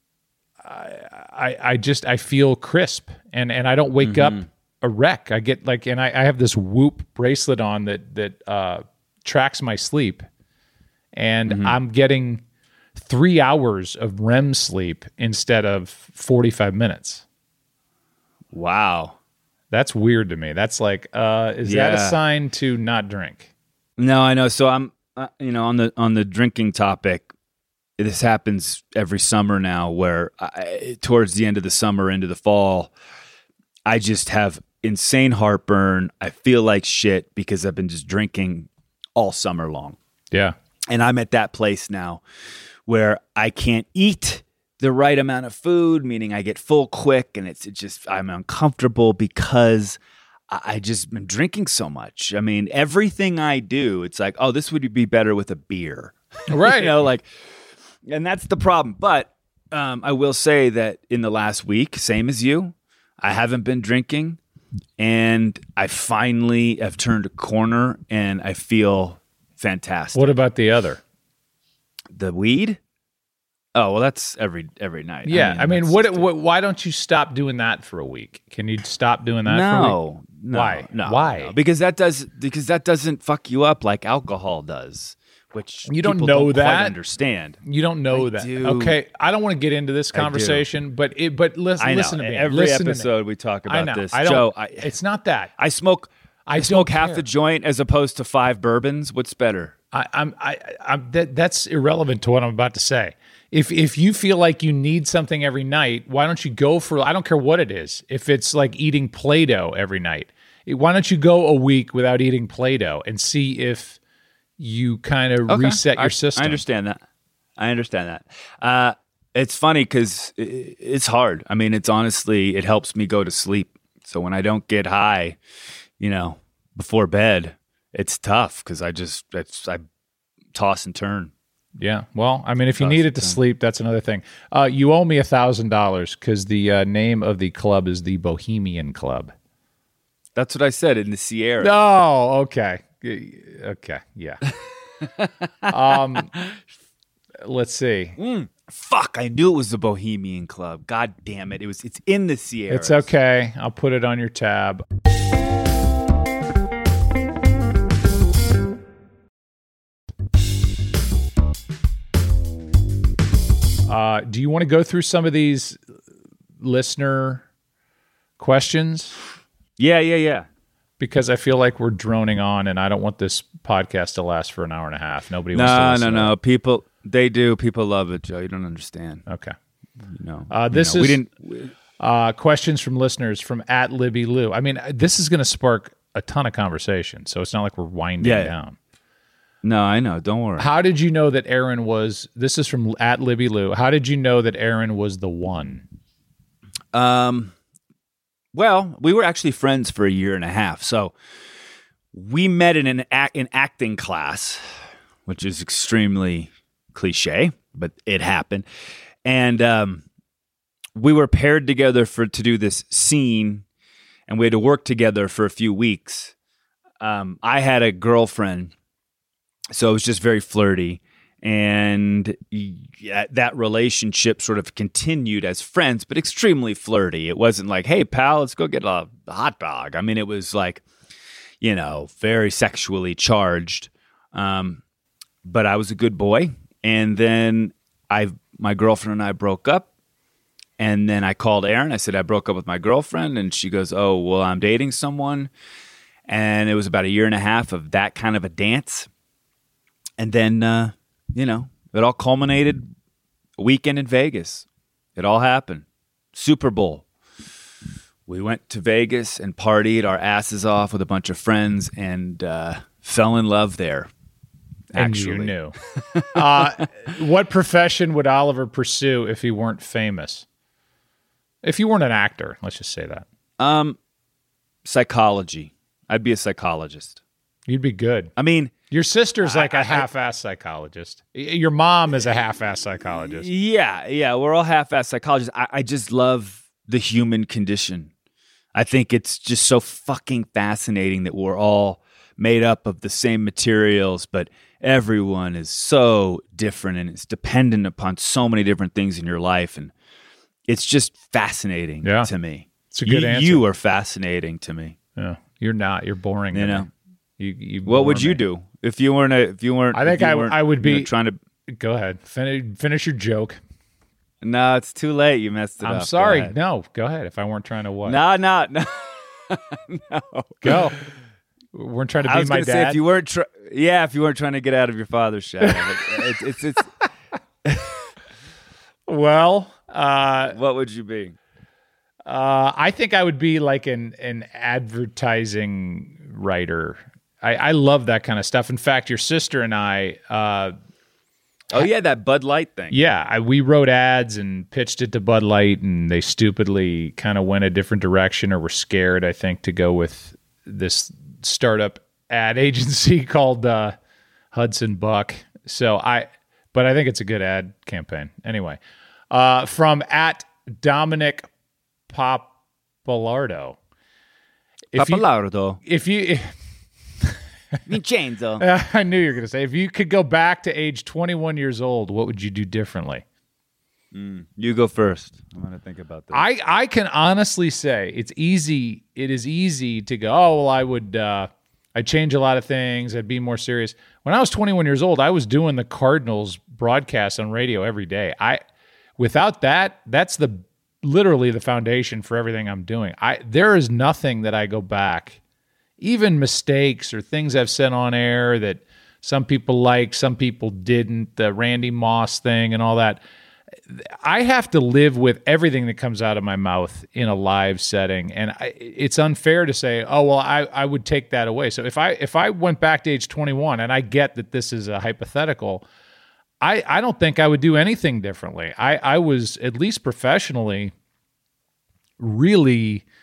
feel crisp and I don't wake up a wreck. I get like, and I have this Whoop bracelet on that tracks my sleep, and I'm getting 3 hours of REM sleep instead of 45 minutes. Wow. That's weird to me. That's like, is that a sign to not drink? No, I know. So I'm, on the drinking topic, this happens every summer now where towards the end of the summer into the fall, I just have insane heartburn. I feel like shit because I've been just drinking all summer long. Yeah. And I'm at that place now where I can't eat the right amount of food, meaning I get full quick and it's just, I'm uncomfortable because I just been drinking so much. I mean, everything I do, it's like, oh, this would be better with a beer. Right. And that's the problem. But I will say that in the last week, same as you, I haven't been drinking and I finally have turned a corner and I feel fantastic. What about the other? The weed? Oh, well, that's every night. Yeah. I mean why don't you stop doing that for a week? Can you stop doing that for a week? No. Why? Why? No. Because that doesn't fuck you up like alcohol does, which you don't people know don't that. Quite understand. You don't know that. Do. Okay. I don't want to get into this conversation, but listen to me. Every episode we talk about this. Joe, it's not that. I smoke half a joint as opposed to 5 bourbons. What's better? That's irrelevant to what I'm about to say. If you feel like you need something every night, why don't you go for, I don't care what it is. If it's like eating Play-Doh every night, why don't you go a week without eating Play-Doh and see if you kind of reset your system? I understand that. It's funny because it's hard. I mean, it helps me go to sleep. So when I don't get high, before bed, it's tough because I toss and turn. Yeah. Well, I mean, if you need it to sleep, that's another thing. You owe me $1,000 because the name of the club is the Bohemian Club. That's what I said in the Sierra. Oh, okay. Okay. Yeah. Let's see. Fuck, I knew it was the Bohemian Club. God damn it. It's in the Sierra. It's okay. I'll put it on your tab. Do you want to go through some of these listener questions? Yeah. Because I feel like we're droning on, and I don't want this podcast to last for an hour and a half. Nobody wants to listen. No. People, they do. People love it, Joe. You don't understand. Okay. This is questions from listeners from @LibbyLou. I mean, this is going to spark a ton of conversation, so it's not like we're winding down. No, I know. Don't worry. How did you know that Aaron was? This is from @LibbyLou. How did you know that Aaron was the one? Well, we were actually friends for a year and a half. So we met in an acting class, which is extremely cliche, but it happened. And we were paired together to do this scene, and we had to work together for a few weeks. I had a girlfriend, so it was just very flirty. And that relationship sort of continued as friends, but extremely flirty. It wasn't like, hey, pal, let's go get a hot dog. I mean, it was like, very sexually charged. But I was a good boy. And then my girlfriend and I broke up. And then I called Erin. I said, I broke up with my girlfriend. And she goes, oh, well, I'm dating someone. And it was about 1.5 years of that kind of a dance. And then... it all culminated a weekend in Vegas. It all happened. Super Bowl. We went to Vegas and partied our asses off with a bunch of friends and fell in love there. Actually. And you knew. What profession would Oliver pursue if he weren't famous? If you weren't an actor, let's just say that. Psychology. I'd be a psychologist. You'd be good. I mean... Your sister's like a half-ass psychologist. Your mom is a half-ass psychologist. Yeah, we're all half-ass psychologists. I just love the human condition. I think it's just so fucking fascinating that we're all made up of the same materials, but everyone is so different and it's dependent upon so many different things in your life, and it's just fascinating to me. It's a good answer. You are fascinating to me. Yeah, you're not. You're boring. You what would you do if you weren't? I think I would be trying to. Go ahead. Finish your joke. No, it's too late. You messed it up. I'm sorry. No, go ahead. If I weren't trying to what? No. No. Go. We weren't trying to be my dad. Say, if you weren't trying to get out of your father's shadow. it's Well, what would you be? I think I would be like an advertising writer. I love that kind of stuff. In fact, your sister and I... that Bud Light thing. Yeah, we wrote ads and pitched it to Bud Light, and they stupidly kind of went a different direction or were scared, I think, to go with this startup ad agency called Hudson Buck. But I think it's a good ad campaign. Anyway, from @Dominic Papalardo. If you... Vincenzo. I knew you were going to say, if you could go back to age 21 years old, what would you do differently? You go first. I'm going to think about that. I can honestly say it's easy. It is easy to go, oh, well, I'd change a lot of things. I'd be more serious. When I was 21 years old, I was doing the Cardinals broadcast on radio every day. Without that, that's literally the foundation for everything I'm doing. There is nothing that I go back, even mistakes or things I've said on air that some people like, some people didn't, the Randy Moss thing and all that. I have to live with everything that comes out of my mouth in a live setting, and it's unfair to say, oh, well, I would take that away. So if I went back to age 21, and I get that this is a hypothetical, I don't think I would do anything differently. I was, at least professionally, really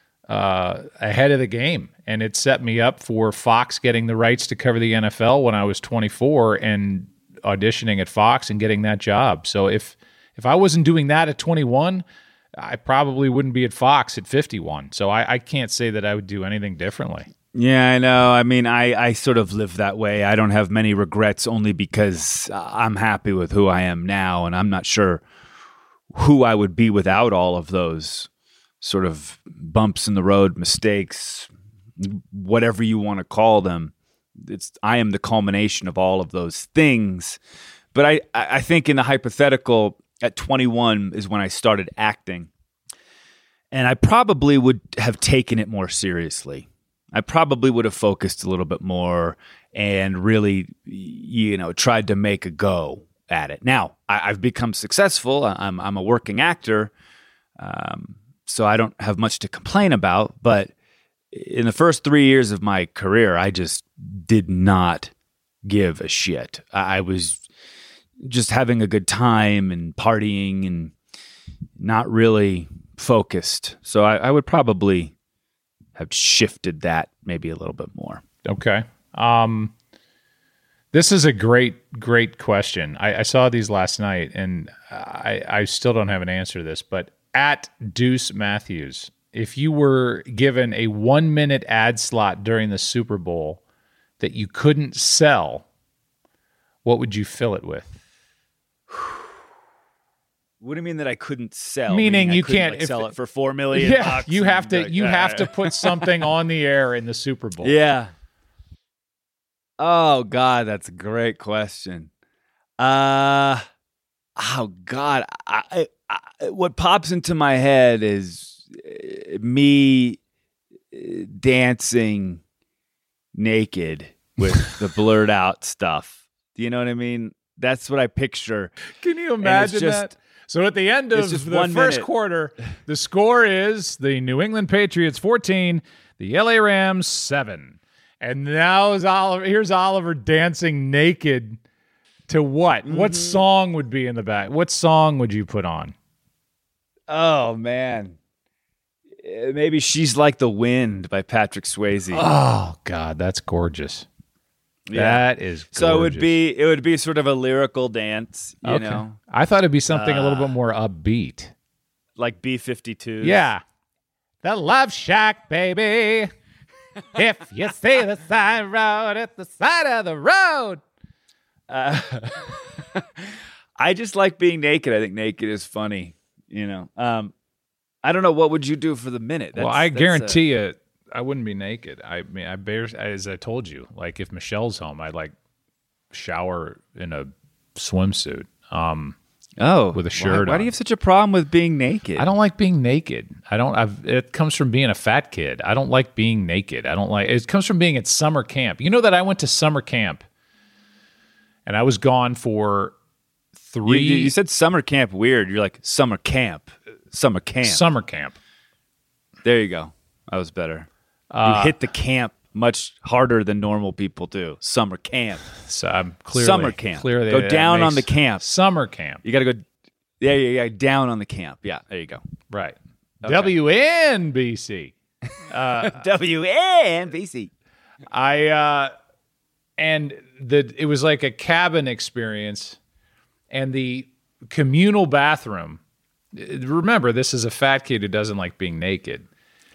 ahead of the game, and it set me up for Fox getting the rights to cover the NFL when I was 24 and auditioning at Fox and getting that job. So if I wasn't doing that at 21, I probably wouldn't be at Fox at 51. So I can't say that I would do anything differently. Yeah, I know. I mean, I sort of live that way. I don't have many regrets, only because I'm happy with who I am now, and I'm not sure who I would be without all of those sort of bumps in the road, mistakes, whatever you want to call them. I am the culmination of all of those things. But I think in the hypothetical, at 21 is when I started acting. And I probably would have taken it more seriously. I probably would have focused a little bit more and really, tried to make a go at it. Now, I've become successful. I'm a working actor, so I don't have much to complain about. But in the first 3 years of my career, I just did not give a shit. I was just having a good time and partying and not really focused. So I would probably have shifted that maybe a little bit more. Okay. This is a great question. I saw these last night, and I still don't have an answer to this. But at Deuce Matthews, if you were given a 1-minute ad slot during the Super Bowl that you couldn't sell, what would you fill it with? What do you mean that I couldn't sell? Meaning you couldn't, can't sell it for $4 million. Yeah, you have to. Like, You have to put something on the air in the Super Bowl. Yeah. Oh God, that's a great question. Oh God, what pops into my head is me dancing naked with the blurred out stuff. Do you know what I mean? That's what I picture. Can you imagine that? So at the end of the first quarter, the score is the New England Patriots 14, the LA Rams 7. And now here's Oliver dancing naked to what? Mm-hmm. What song would be in the back? What song would you put on? Oh, man. Maybe She's Like the Wind by Patrick Swayze. Oh, God, that's gorgeous. Yeah. That is gorgeous. So it would be sort of a lyrical dance, you know. I thought it'd be something a little bit more upbeat. Like B-52s. Yeah. The Love Shack, baby. If you see the sign road at the side of the road. I just like being naked. I think naked is funny, you know. I don't know, what would you do for the minute? I guarantee you I wouldn't be naked. I mean, as I told you, like if Michelle's home, I'd like shower in a swimsuit. With a shirt. Why do you have such a problem with being naked? I don't like being naked. It comes from being a fat kid. I don't like being naked. It comes from being at summer camp. You know that I went to summer camp and I was gone for 3. You said summer camp weird. You're like summer camp. Summer camp. Summer camp. There you go. That was better. You hit the camp much harder than normal people do. Summer camp. So I'm clearly summer camp. Clearly go down on the camp. Summer camp. You got to go. Yeah. Down on the camp. Yeah. There you go. Right. Okay. WNBC. WNBC. It was like a cabin experience, and the communal bathroom. Remember, this is a fat kid who doesn't like being naked.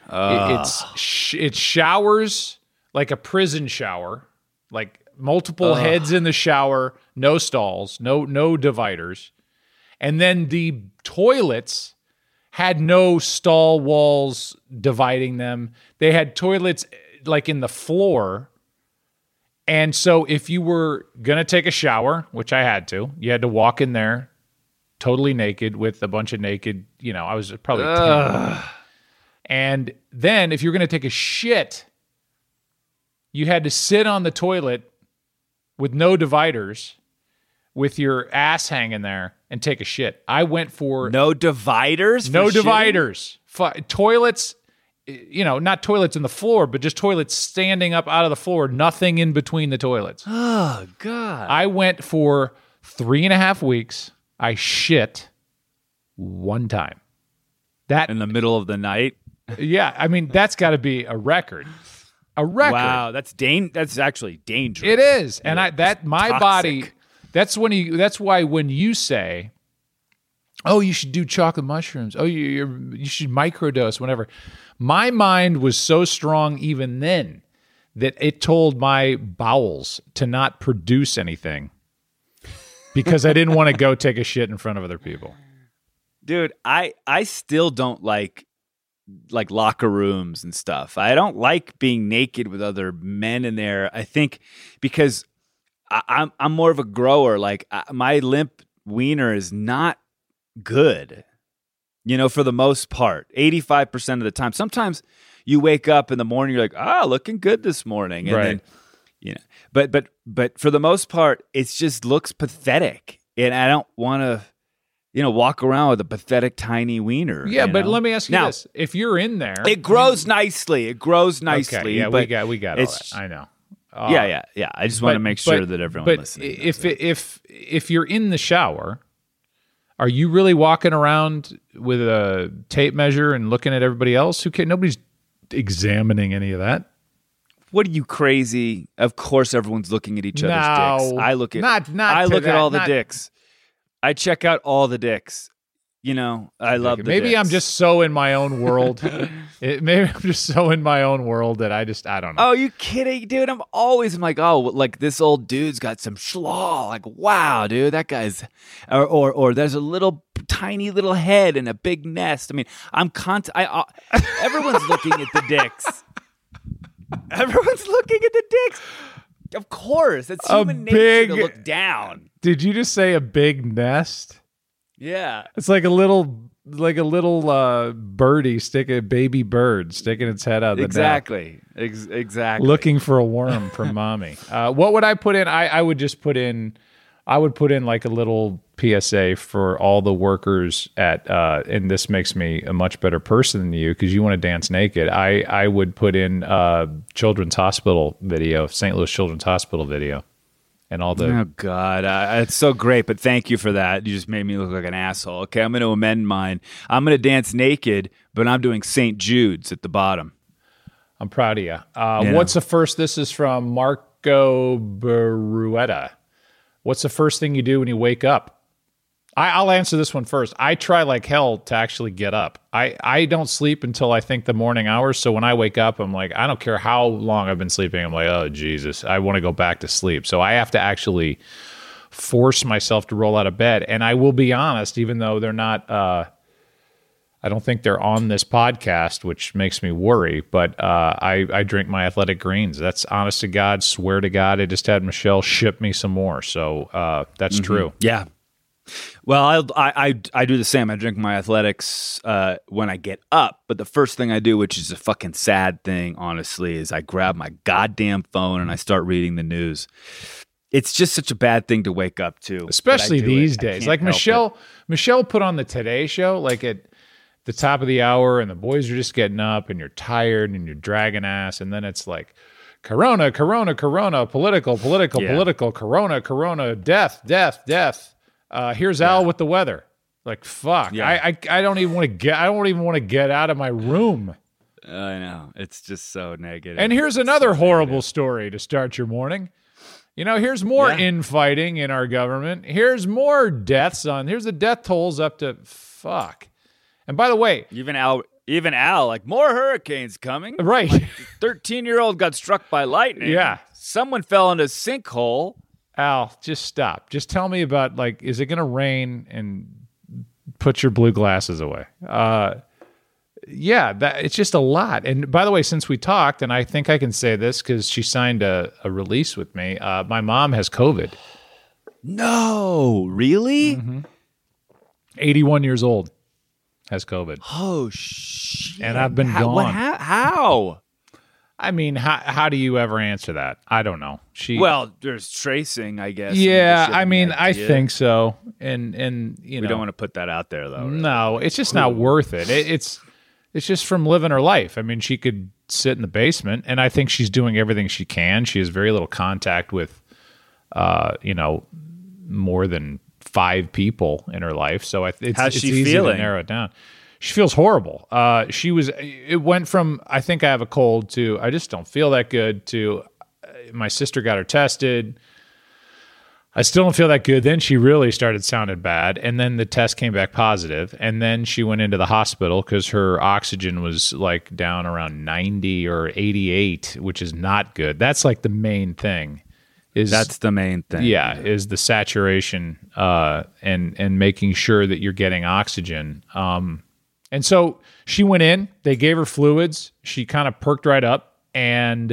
It showers like a prison shower, like multiple heads in the shower, no stalls, no dividers. And then the toilets had no stall walls dividing them. They had toilets like in the floor. And so if you were going to take a shower, which I had to, you had to walk in there totally naked with a bunch of naked, I was probably 10. And then if you're going to take a shit, you had to sit on the toilet with no dividers, with your ass hanging there, and take a shit. I went for no dividers. No dividers. Toilets, not toilets in the floor, but just toilets standing up out of the floor. Nothing in between the toilets. Oh God! I went for 3.5 weeks. I shit one time. That in the middle of the night. Yeah, I mean that's got to be a record. A record. Wow, that's actually dangerous. It is, and my body. That's why when you say, "Oh, you should do chocolate mushrooms," "Oh, you should microdose," whatever. My mind was so strong even then that it told my bowels to not produce anything because I didn't want to go take a shit in front of other people. Dude, I still don't like locker rooms and stuff. I don't like being naked with other men in there. I think because I'm more of a grower. Like my limp wiener is not good, for the most part, 85% of the time. Sometimes you wake up in the morning, you're like, looking good this morning. And then, but for the most part, it just looks pathetic. And I don't want to, walk around with a pathetic tiny wiener. Yeah, but let me ask you this. If you're in there. It grows nicely. Okay, yeah, we got all that. I know. Yeah. I just want to make sure that everyone listening. If you're in the shower, are you really walking around with a tape measure and looking at everybody else? Nobody's examining any of that. What are you, crazy? Of course, everyone's looking at each other's dicks. I look at all the dicks. I check out all the dicks. You know, I love the Maybe dicks. I'm just so in my own world. Maybe I'm just so in my own world that I don't know. Oh, you kidding, dude? I'm like, oh, like this old dude's got some schlaw. Like, wow, dude, that guy's, or there's a little tiny little head and a big nest. I mean, everyone's looking at the dicks. Everyone's looking at the dicks. Of course, it's human nature to look down. Did you just say a big nest? Yeah, it's like a little birdie baby bird sticking its head out of the exactly, exactly, looking for a worm from mommy. What would I put in? I would put in like a little PSA for all the workers at, and this makes me a much better person than you because you want to dance naked. I would put in Children's Hospital video, St. Louis Children's Hospital video. And all the oh god, it's so great, but thank you for that. You just made me look like an asshole. Okay, I'm going to amend mine. I'm going to dance naked, but I'm doing St. Jude's at the bottom. I'm proud of you. What's the first? This is from Marco Berruetta. What's the first thing you do when you wake up? I'll answer this one first. I try like hell to actually get up. I don't sleep until I think the morning hours. So when I wake up, I'm like, I don't care how long I've been sleeping. I'm like, oh, Jesus, I want to go back to sleep. So I have to actually force myself to roll out of bed. And I will be honest, even though they're not, I don't think they're on this podcast, which makes me worry, but I drink my Athletic Greens. That's honest to God, swear to God. I just had Michelle ship me some more. So that's true. Yeah. Well, I do the same. I drink my Athletics when I get up, but the first thing I do, which is a fucking sad thing, honestly, is I grab my goddamn phone and I start reading the news. It's just such a bad thing to wake up to, especially these days. Like Michelle put on the Today Show, like at the top of the hour, and the boys are just getting up, and you're tired, and you're dragging ass, and then it's like, Corona, political, Corona, death. Here's Al with the weather. Like, fuck. Yeah. I don't even want to get out of my room. I know. It's just so negative. And here's another horrible story to start your morning. You know, here's more infighting in our government. Here's more deaths here's the death tolls up to fuck. And by the way, even Al, like, more hurricanes coming. Right. Like, 13-year-old got struck by lightning. Yeah. Someone fell in a sinkhole. Al, just stop. Just tell me about, like, is it going to rain, and put your blue glasses away. It's just a lot. And by the way, since we talked, and I think I can say this because she signed a release with me, my mom has COVID. No, really? Mm-hmm. 81 years old, has COVID. Oh, shit. And I've been gone. How? I mean, how do you ever answer that? I don't know. Well, there's tracing, I guess. Yeah, I mean, I think so. And you know, we don't want to put that out there, though. Right? No, it's just not worth it. It's just from living her life. I mean, she could sit in the basement, and I think she's doing everything she can. She has very little contact with, more than 5 people in her life. So it's easy feeling? To narrow it down. She feels horrible. It went from, I think I have a cold, to I just don't feel that good, to my sister got her tested. I still don't feel that good. Then she really started sounding bad. And then the test came back positive. And then she went into the hospital because her oxygen was like down around 90 or 88, which is not good. That's like the main thing. That's the main thing. Yeah, is the saturation and making sure that you're getting oxygen. And so she went in, they gave her fluids, she kind of perked right up, and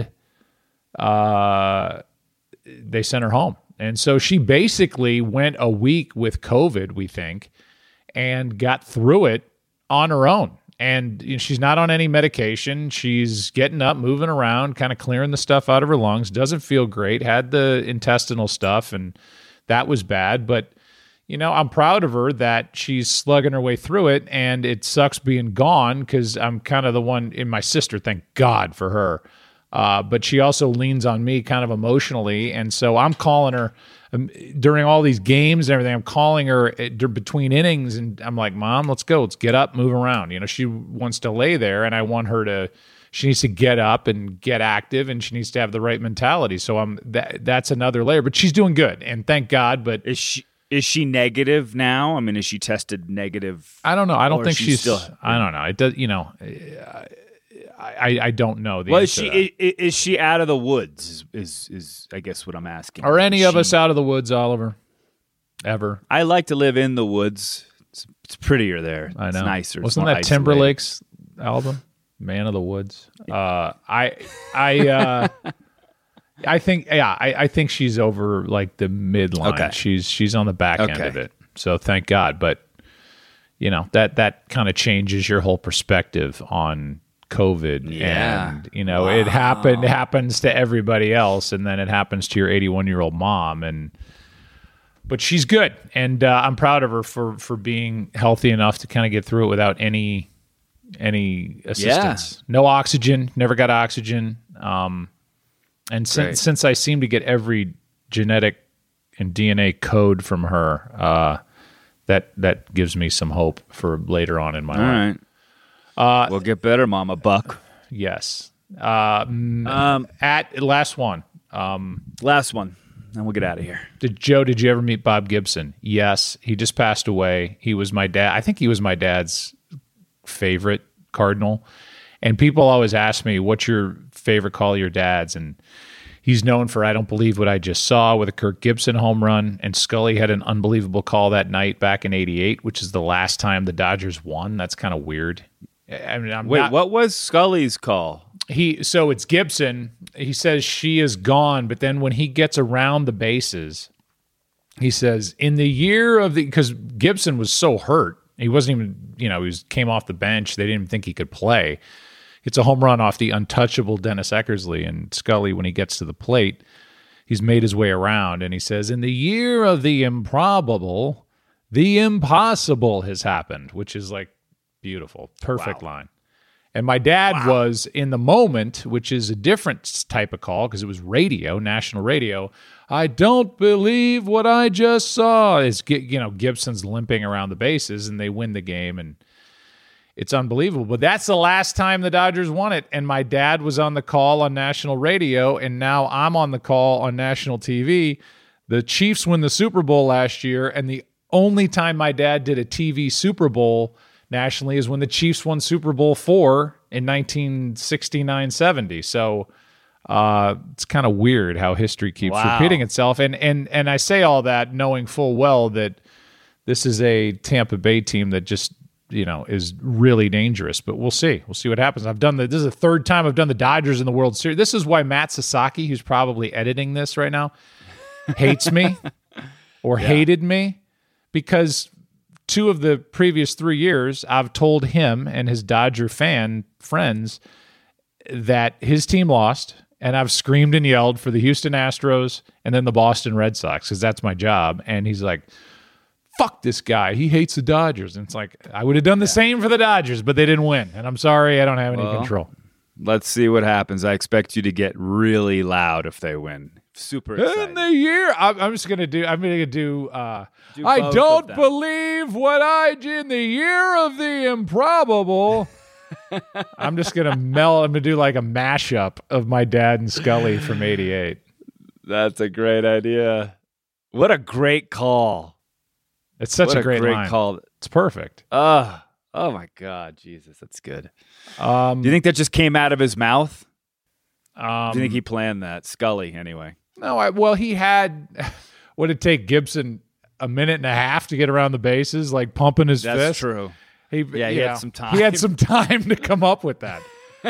they sent her home. And so she basically went a week with COVID, we think, and got through it on her own. And she's not on any medication. She's getting up, moving around, kind of clearing the stuff out of her lungs. Doesn't feel great. Had the intestinal stuff, and that was bad. But I'm proud of her that she's slugging her way through it, and it sucks being gone because I'm kind of the one in my sister, thank God for her. But she also leans on me kind of emotionally, and so I'm calling her during all these games and everything. I'm calling her between innings, and I'm like, Mom, let's go. Let's get up, move around. She wants to lay there, and I want her to – She needs to get up and get active, and she needs to have the right mentality. So that's another layer. But she's doing good, and thank God. But is she negative now? I mean, is she tested negative? I don't know. I don't think she's still. I don't know. It does. I don't know. Is she out of the woods? Is I guess what I'm asking. Are any of us out of the woods, Oliver? Ever? I like to live in the woods. It's prettier there. I know. It's nicer. Wasn't that isolated. Timberlake's album, "Man of the Woods"? I think I think she's over like the midline. Okay. She's on the back end of it. So thank God. But that kind of changes your whole perspective on COVID. Yeah. And it happens to everybody else, and then it happens to your 81-year-old mom. But she's good, and I'm proud of her for being healthy enough to kind of get through it without any assistance. No oxygen, never got oxygen. And since I seem to get every genetic and DNA code from her, that gives me some hope for later on in my life. All right. We'll get better, Mama Buck. Yes. At last one. Last one. Then we'll get out of here. Did you ever meet Bob Gibson? Yes. He just passed away. He was my dad. I think he was my dad's favorite Cardinal. And people always ask me, what's your favorite call of your dad's? And he's known for "I Don't Believe What I Just Saw" with a Kirk Gibson home run. And Scully had an unbelievable call that night back in '88, which is the last time the Dodgers won. That's kind of weird. I mean, what was Scully's call? So it's Gibson. He says she is gone, but then when he gets around the bases, he says, in the year of because Gibson was so hurt, he wasn't even, he came off the bench. They didn't even think he could play. It's a home run off the untouchable Dennis Eckersley, and Scully, when he gets to the plate, he's made his way around, and he says, in the year of the improbable, the impossible has happened, which is like beautiful, perfect line. And my dad was in the moment, which is a different type of call because it was radio, national radio. "I don't believe what I just saw." Is Gibson's limping around the bases, and they win the game, and it's unbelievable. But that's the last time the Dodgers won it, and my dad was on the call on national radio, and now I'm on the call on national TV. The Chiefs win the Super Bowl last year, and the only time my dad did a TV Super Bowl nationally is when the Chiefs won Super Bowl IV in 1969-70. So it's kind of weird how history keeps repeating itself. And I say all that knowing full well that this is a Tampa Bay team that just is really dangerous. But we'll see. We'll see what happens. This is the third time I've done the Dodgers in the World Series. This is why Matt Sasaki, who's probably editing this right now, hates me or hated me, because 2 of the previous 3 years, I've told him and his Dodger fan friends that his team lost, and I've screamed and yelled for the Houston Astros and then the Boston Red Sox, because that's my job. And he's like, fuck this guy. He hates the Dodgers. And it's like, I would have done the same for the Dodgers, but they didn't win. And I'm sorry, I don't have any control. Let's see what happens. I expect you to get really loud if they win. Super excited. In the year, I'm going to do I don't believe what in the year of the improbable. I'm just going to I'm going to do like a mashup of my dad and Scully from '88. That's a great idea. What a great call. It's such a great line. Call. It's perfect. Oh my God, Jesus, that's good. Do you think that just came out of his mouth? Do you think he planned that? Scully, anyway. No, he had, what did it take Gibson a minute and a half to get around the bases, like pumping his fist? That's true. He had some time. He had some time to come up with that.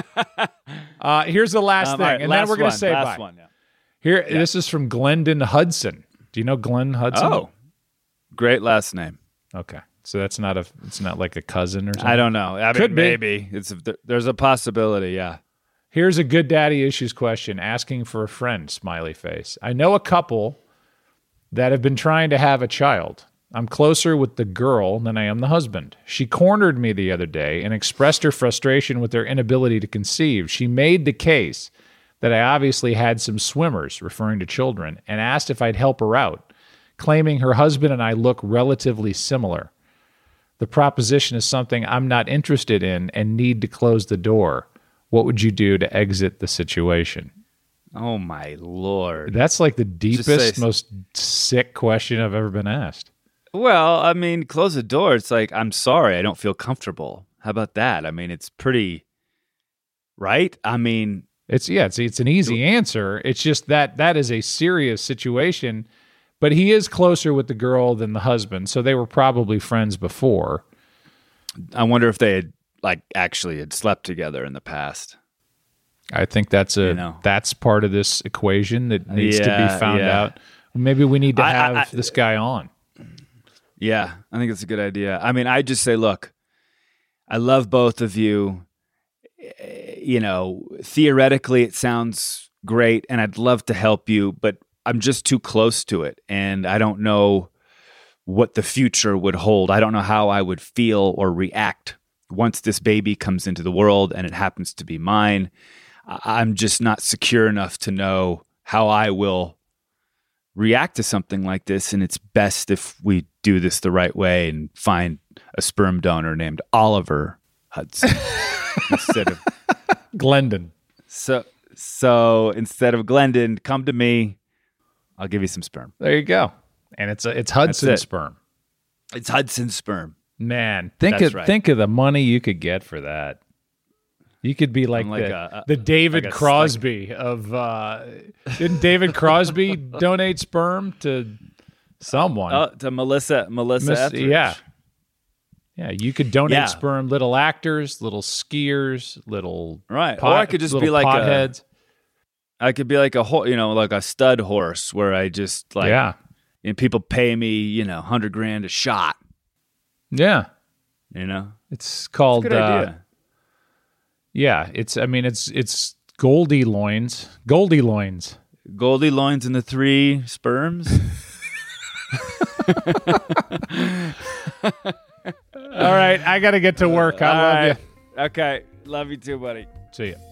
Here's the last thing, right, and then we're going to say bye. One, yeah. This is from Glendon Hudson. Do you know Glenn Hudson? Oh, great last name. Okay, so it's not like a cousin or something? I don't know. Could be. Maybe. There's a possibility, yeah. Here's a good daddy issues question, asking for a friend, smiley face. I know a couple that have been trying to have a child. I'm closer with the girl than I am the husband. She cornered me the other day and expressed her frustration with their inability to conceive. She made the case that I obviously had some swimmers, referring to children, and asked if I'd help her out, claiming her husband and I look relatively similar. The proposition is something I'm not interested in and need to close the door. what would you do to exit the situation? Oh my Lord. That's like the deepest, say- most sick question I've ever been asked. Well, I mean, close the door. It's like, I'm sorry, I don't feel comfortable. How about that? I mean, it's pretty, right? I mean, It's an easy answer. It's just that is a serious situation, but he is closer with the girl than the husband, so they were probably friends before. I wonder if they had actually had slept together in the past. I think that's part of this equation that needs to be found out. Maybe we need to have this guy on. Yeah, I think it's a good idea. I mean, I just say, look, I love both of you. You know, theoretically, it sounds great, and I'd love to help you, but I'm just too close to it, and I don't know what the future would hold. I don't know how I would feel or react once this baby comes into the world and it happens to be mine. I'm just not secure enough to know how I will react to something like this, and it's best if we do this the right way and find a sperm donor named Oliver Hudson instead of Glendon. So instead of Glendon, come to me. I'll give you some sperm. There you go. And it's Hudson it. sperm. It's Hudson sperm. Man, think That's right. think of the money you could get for that. You could be like the David Crosby of. Didn't David Crosby donate sperm to someone? Oh, to Melissa Etheridge. Yeah. You could donate sperm. Little actors, little skiers, little right. Or I could just be like potheads. I could be like like a stud horse where I just and people pay me $100,000 a shot. Yeah, it's called. That's a good idea. Yeah, it's Goldie loins. Goldie loins. Goldie loins and the 3 sperms. All right, I got to get to work. I love you. Okay, love you too, buddy. See ya.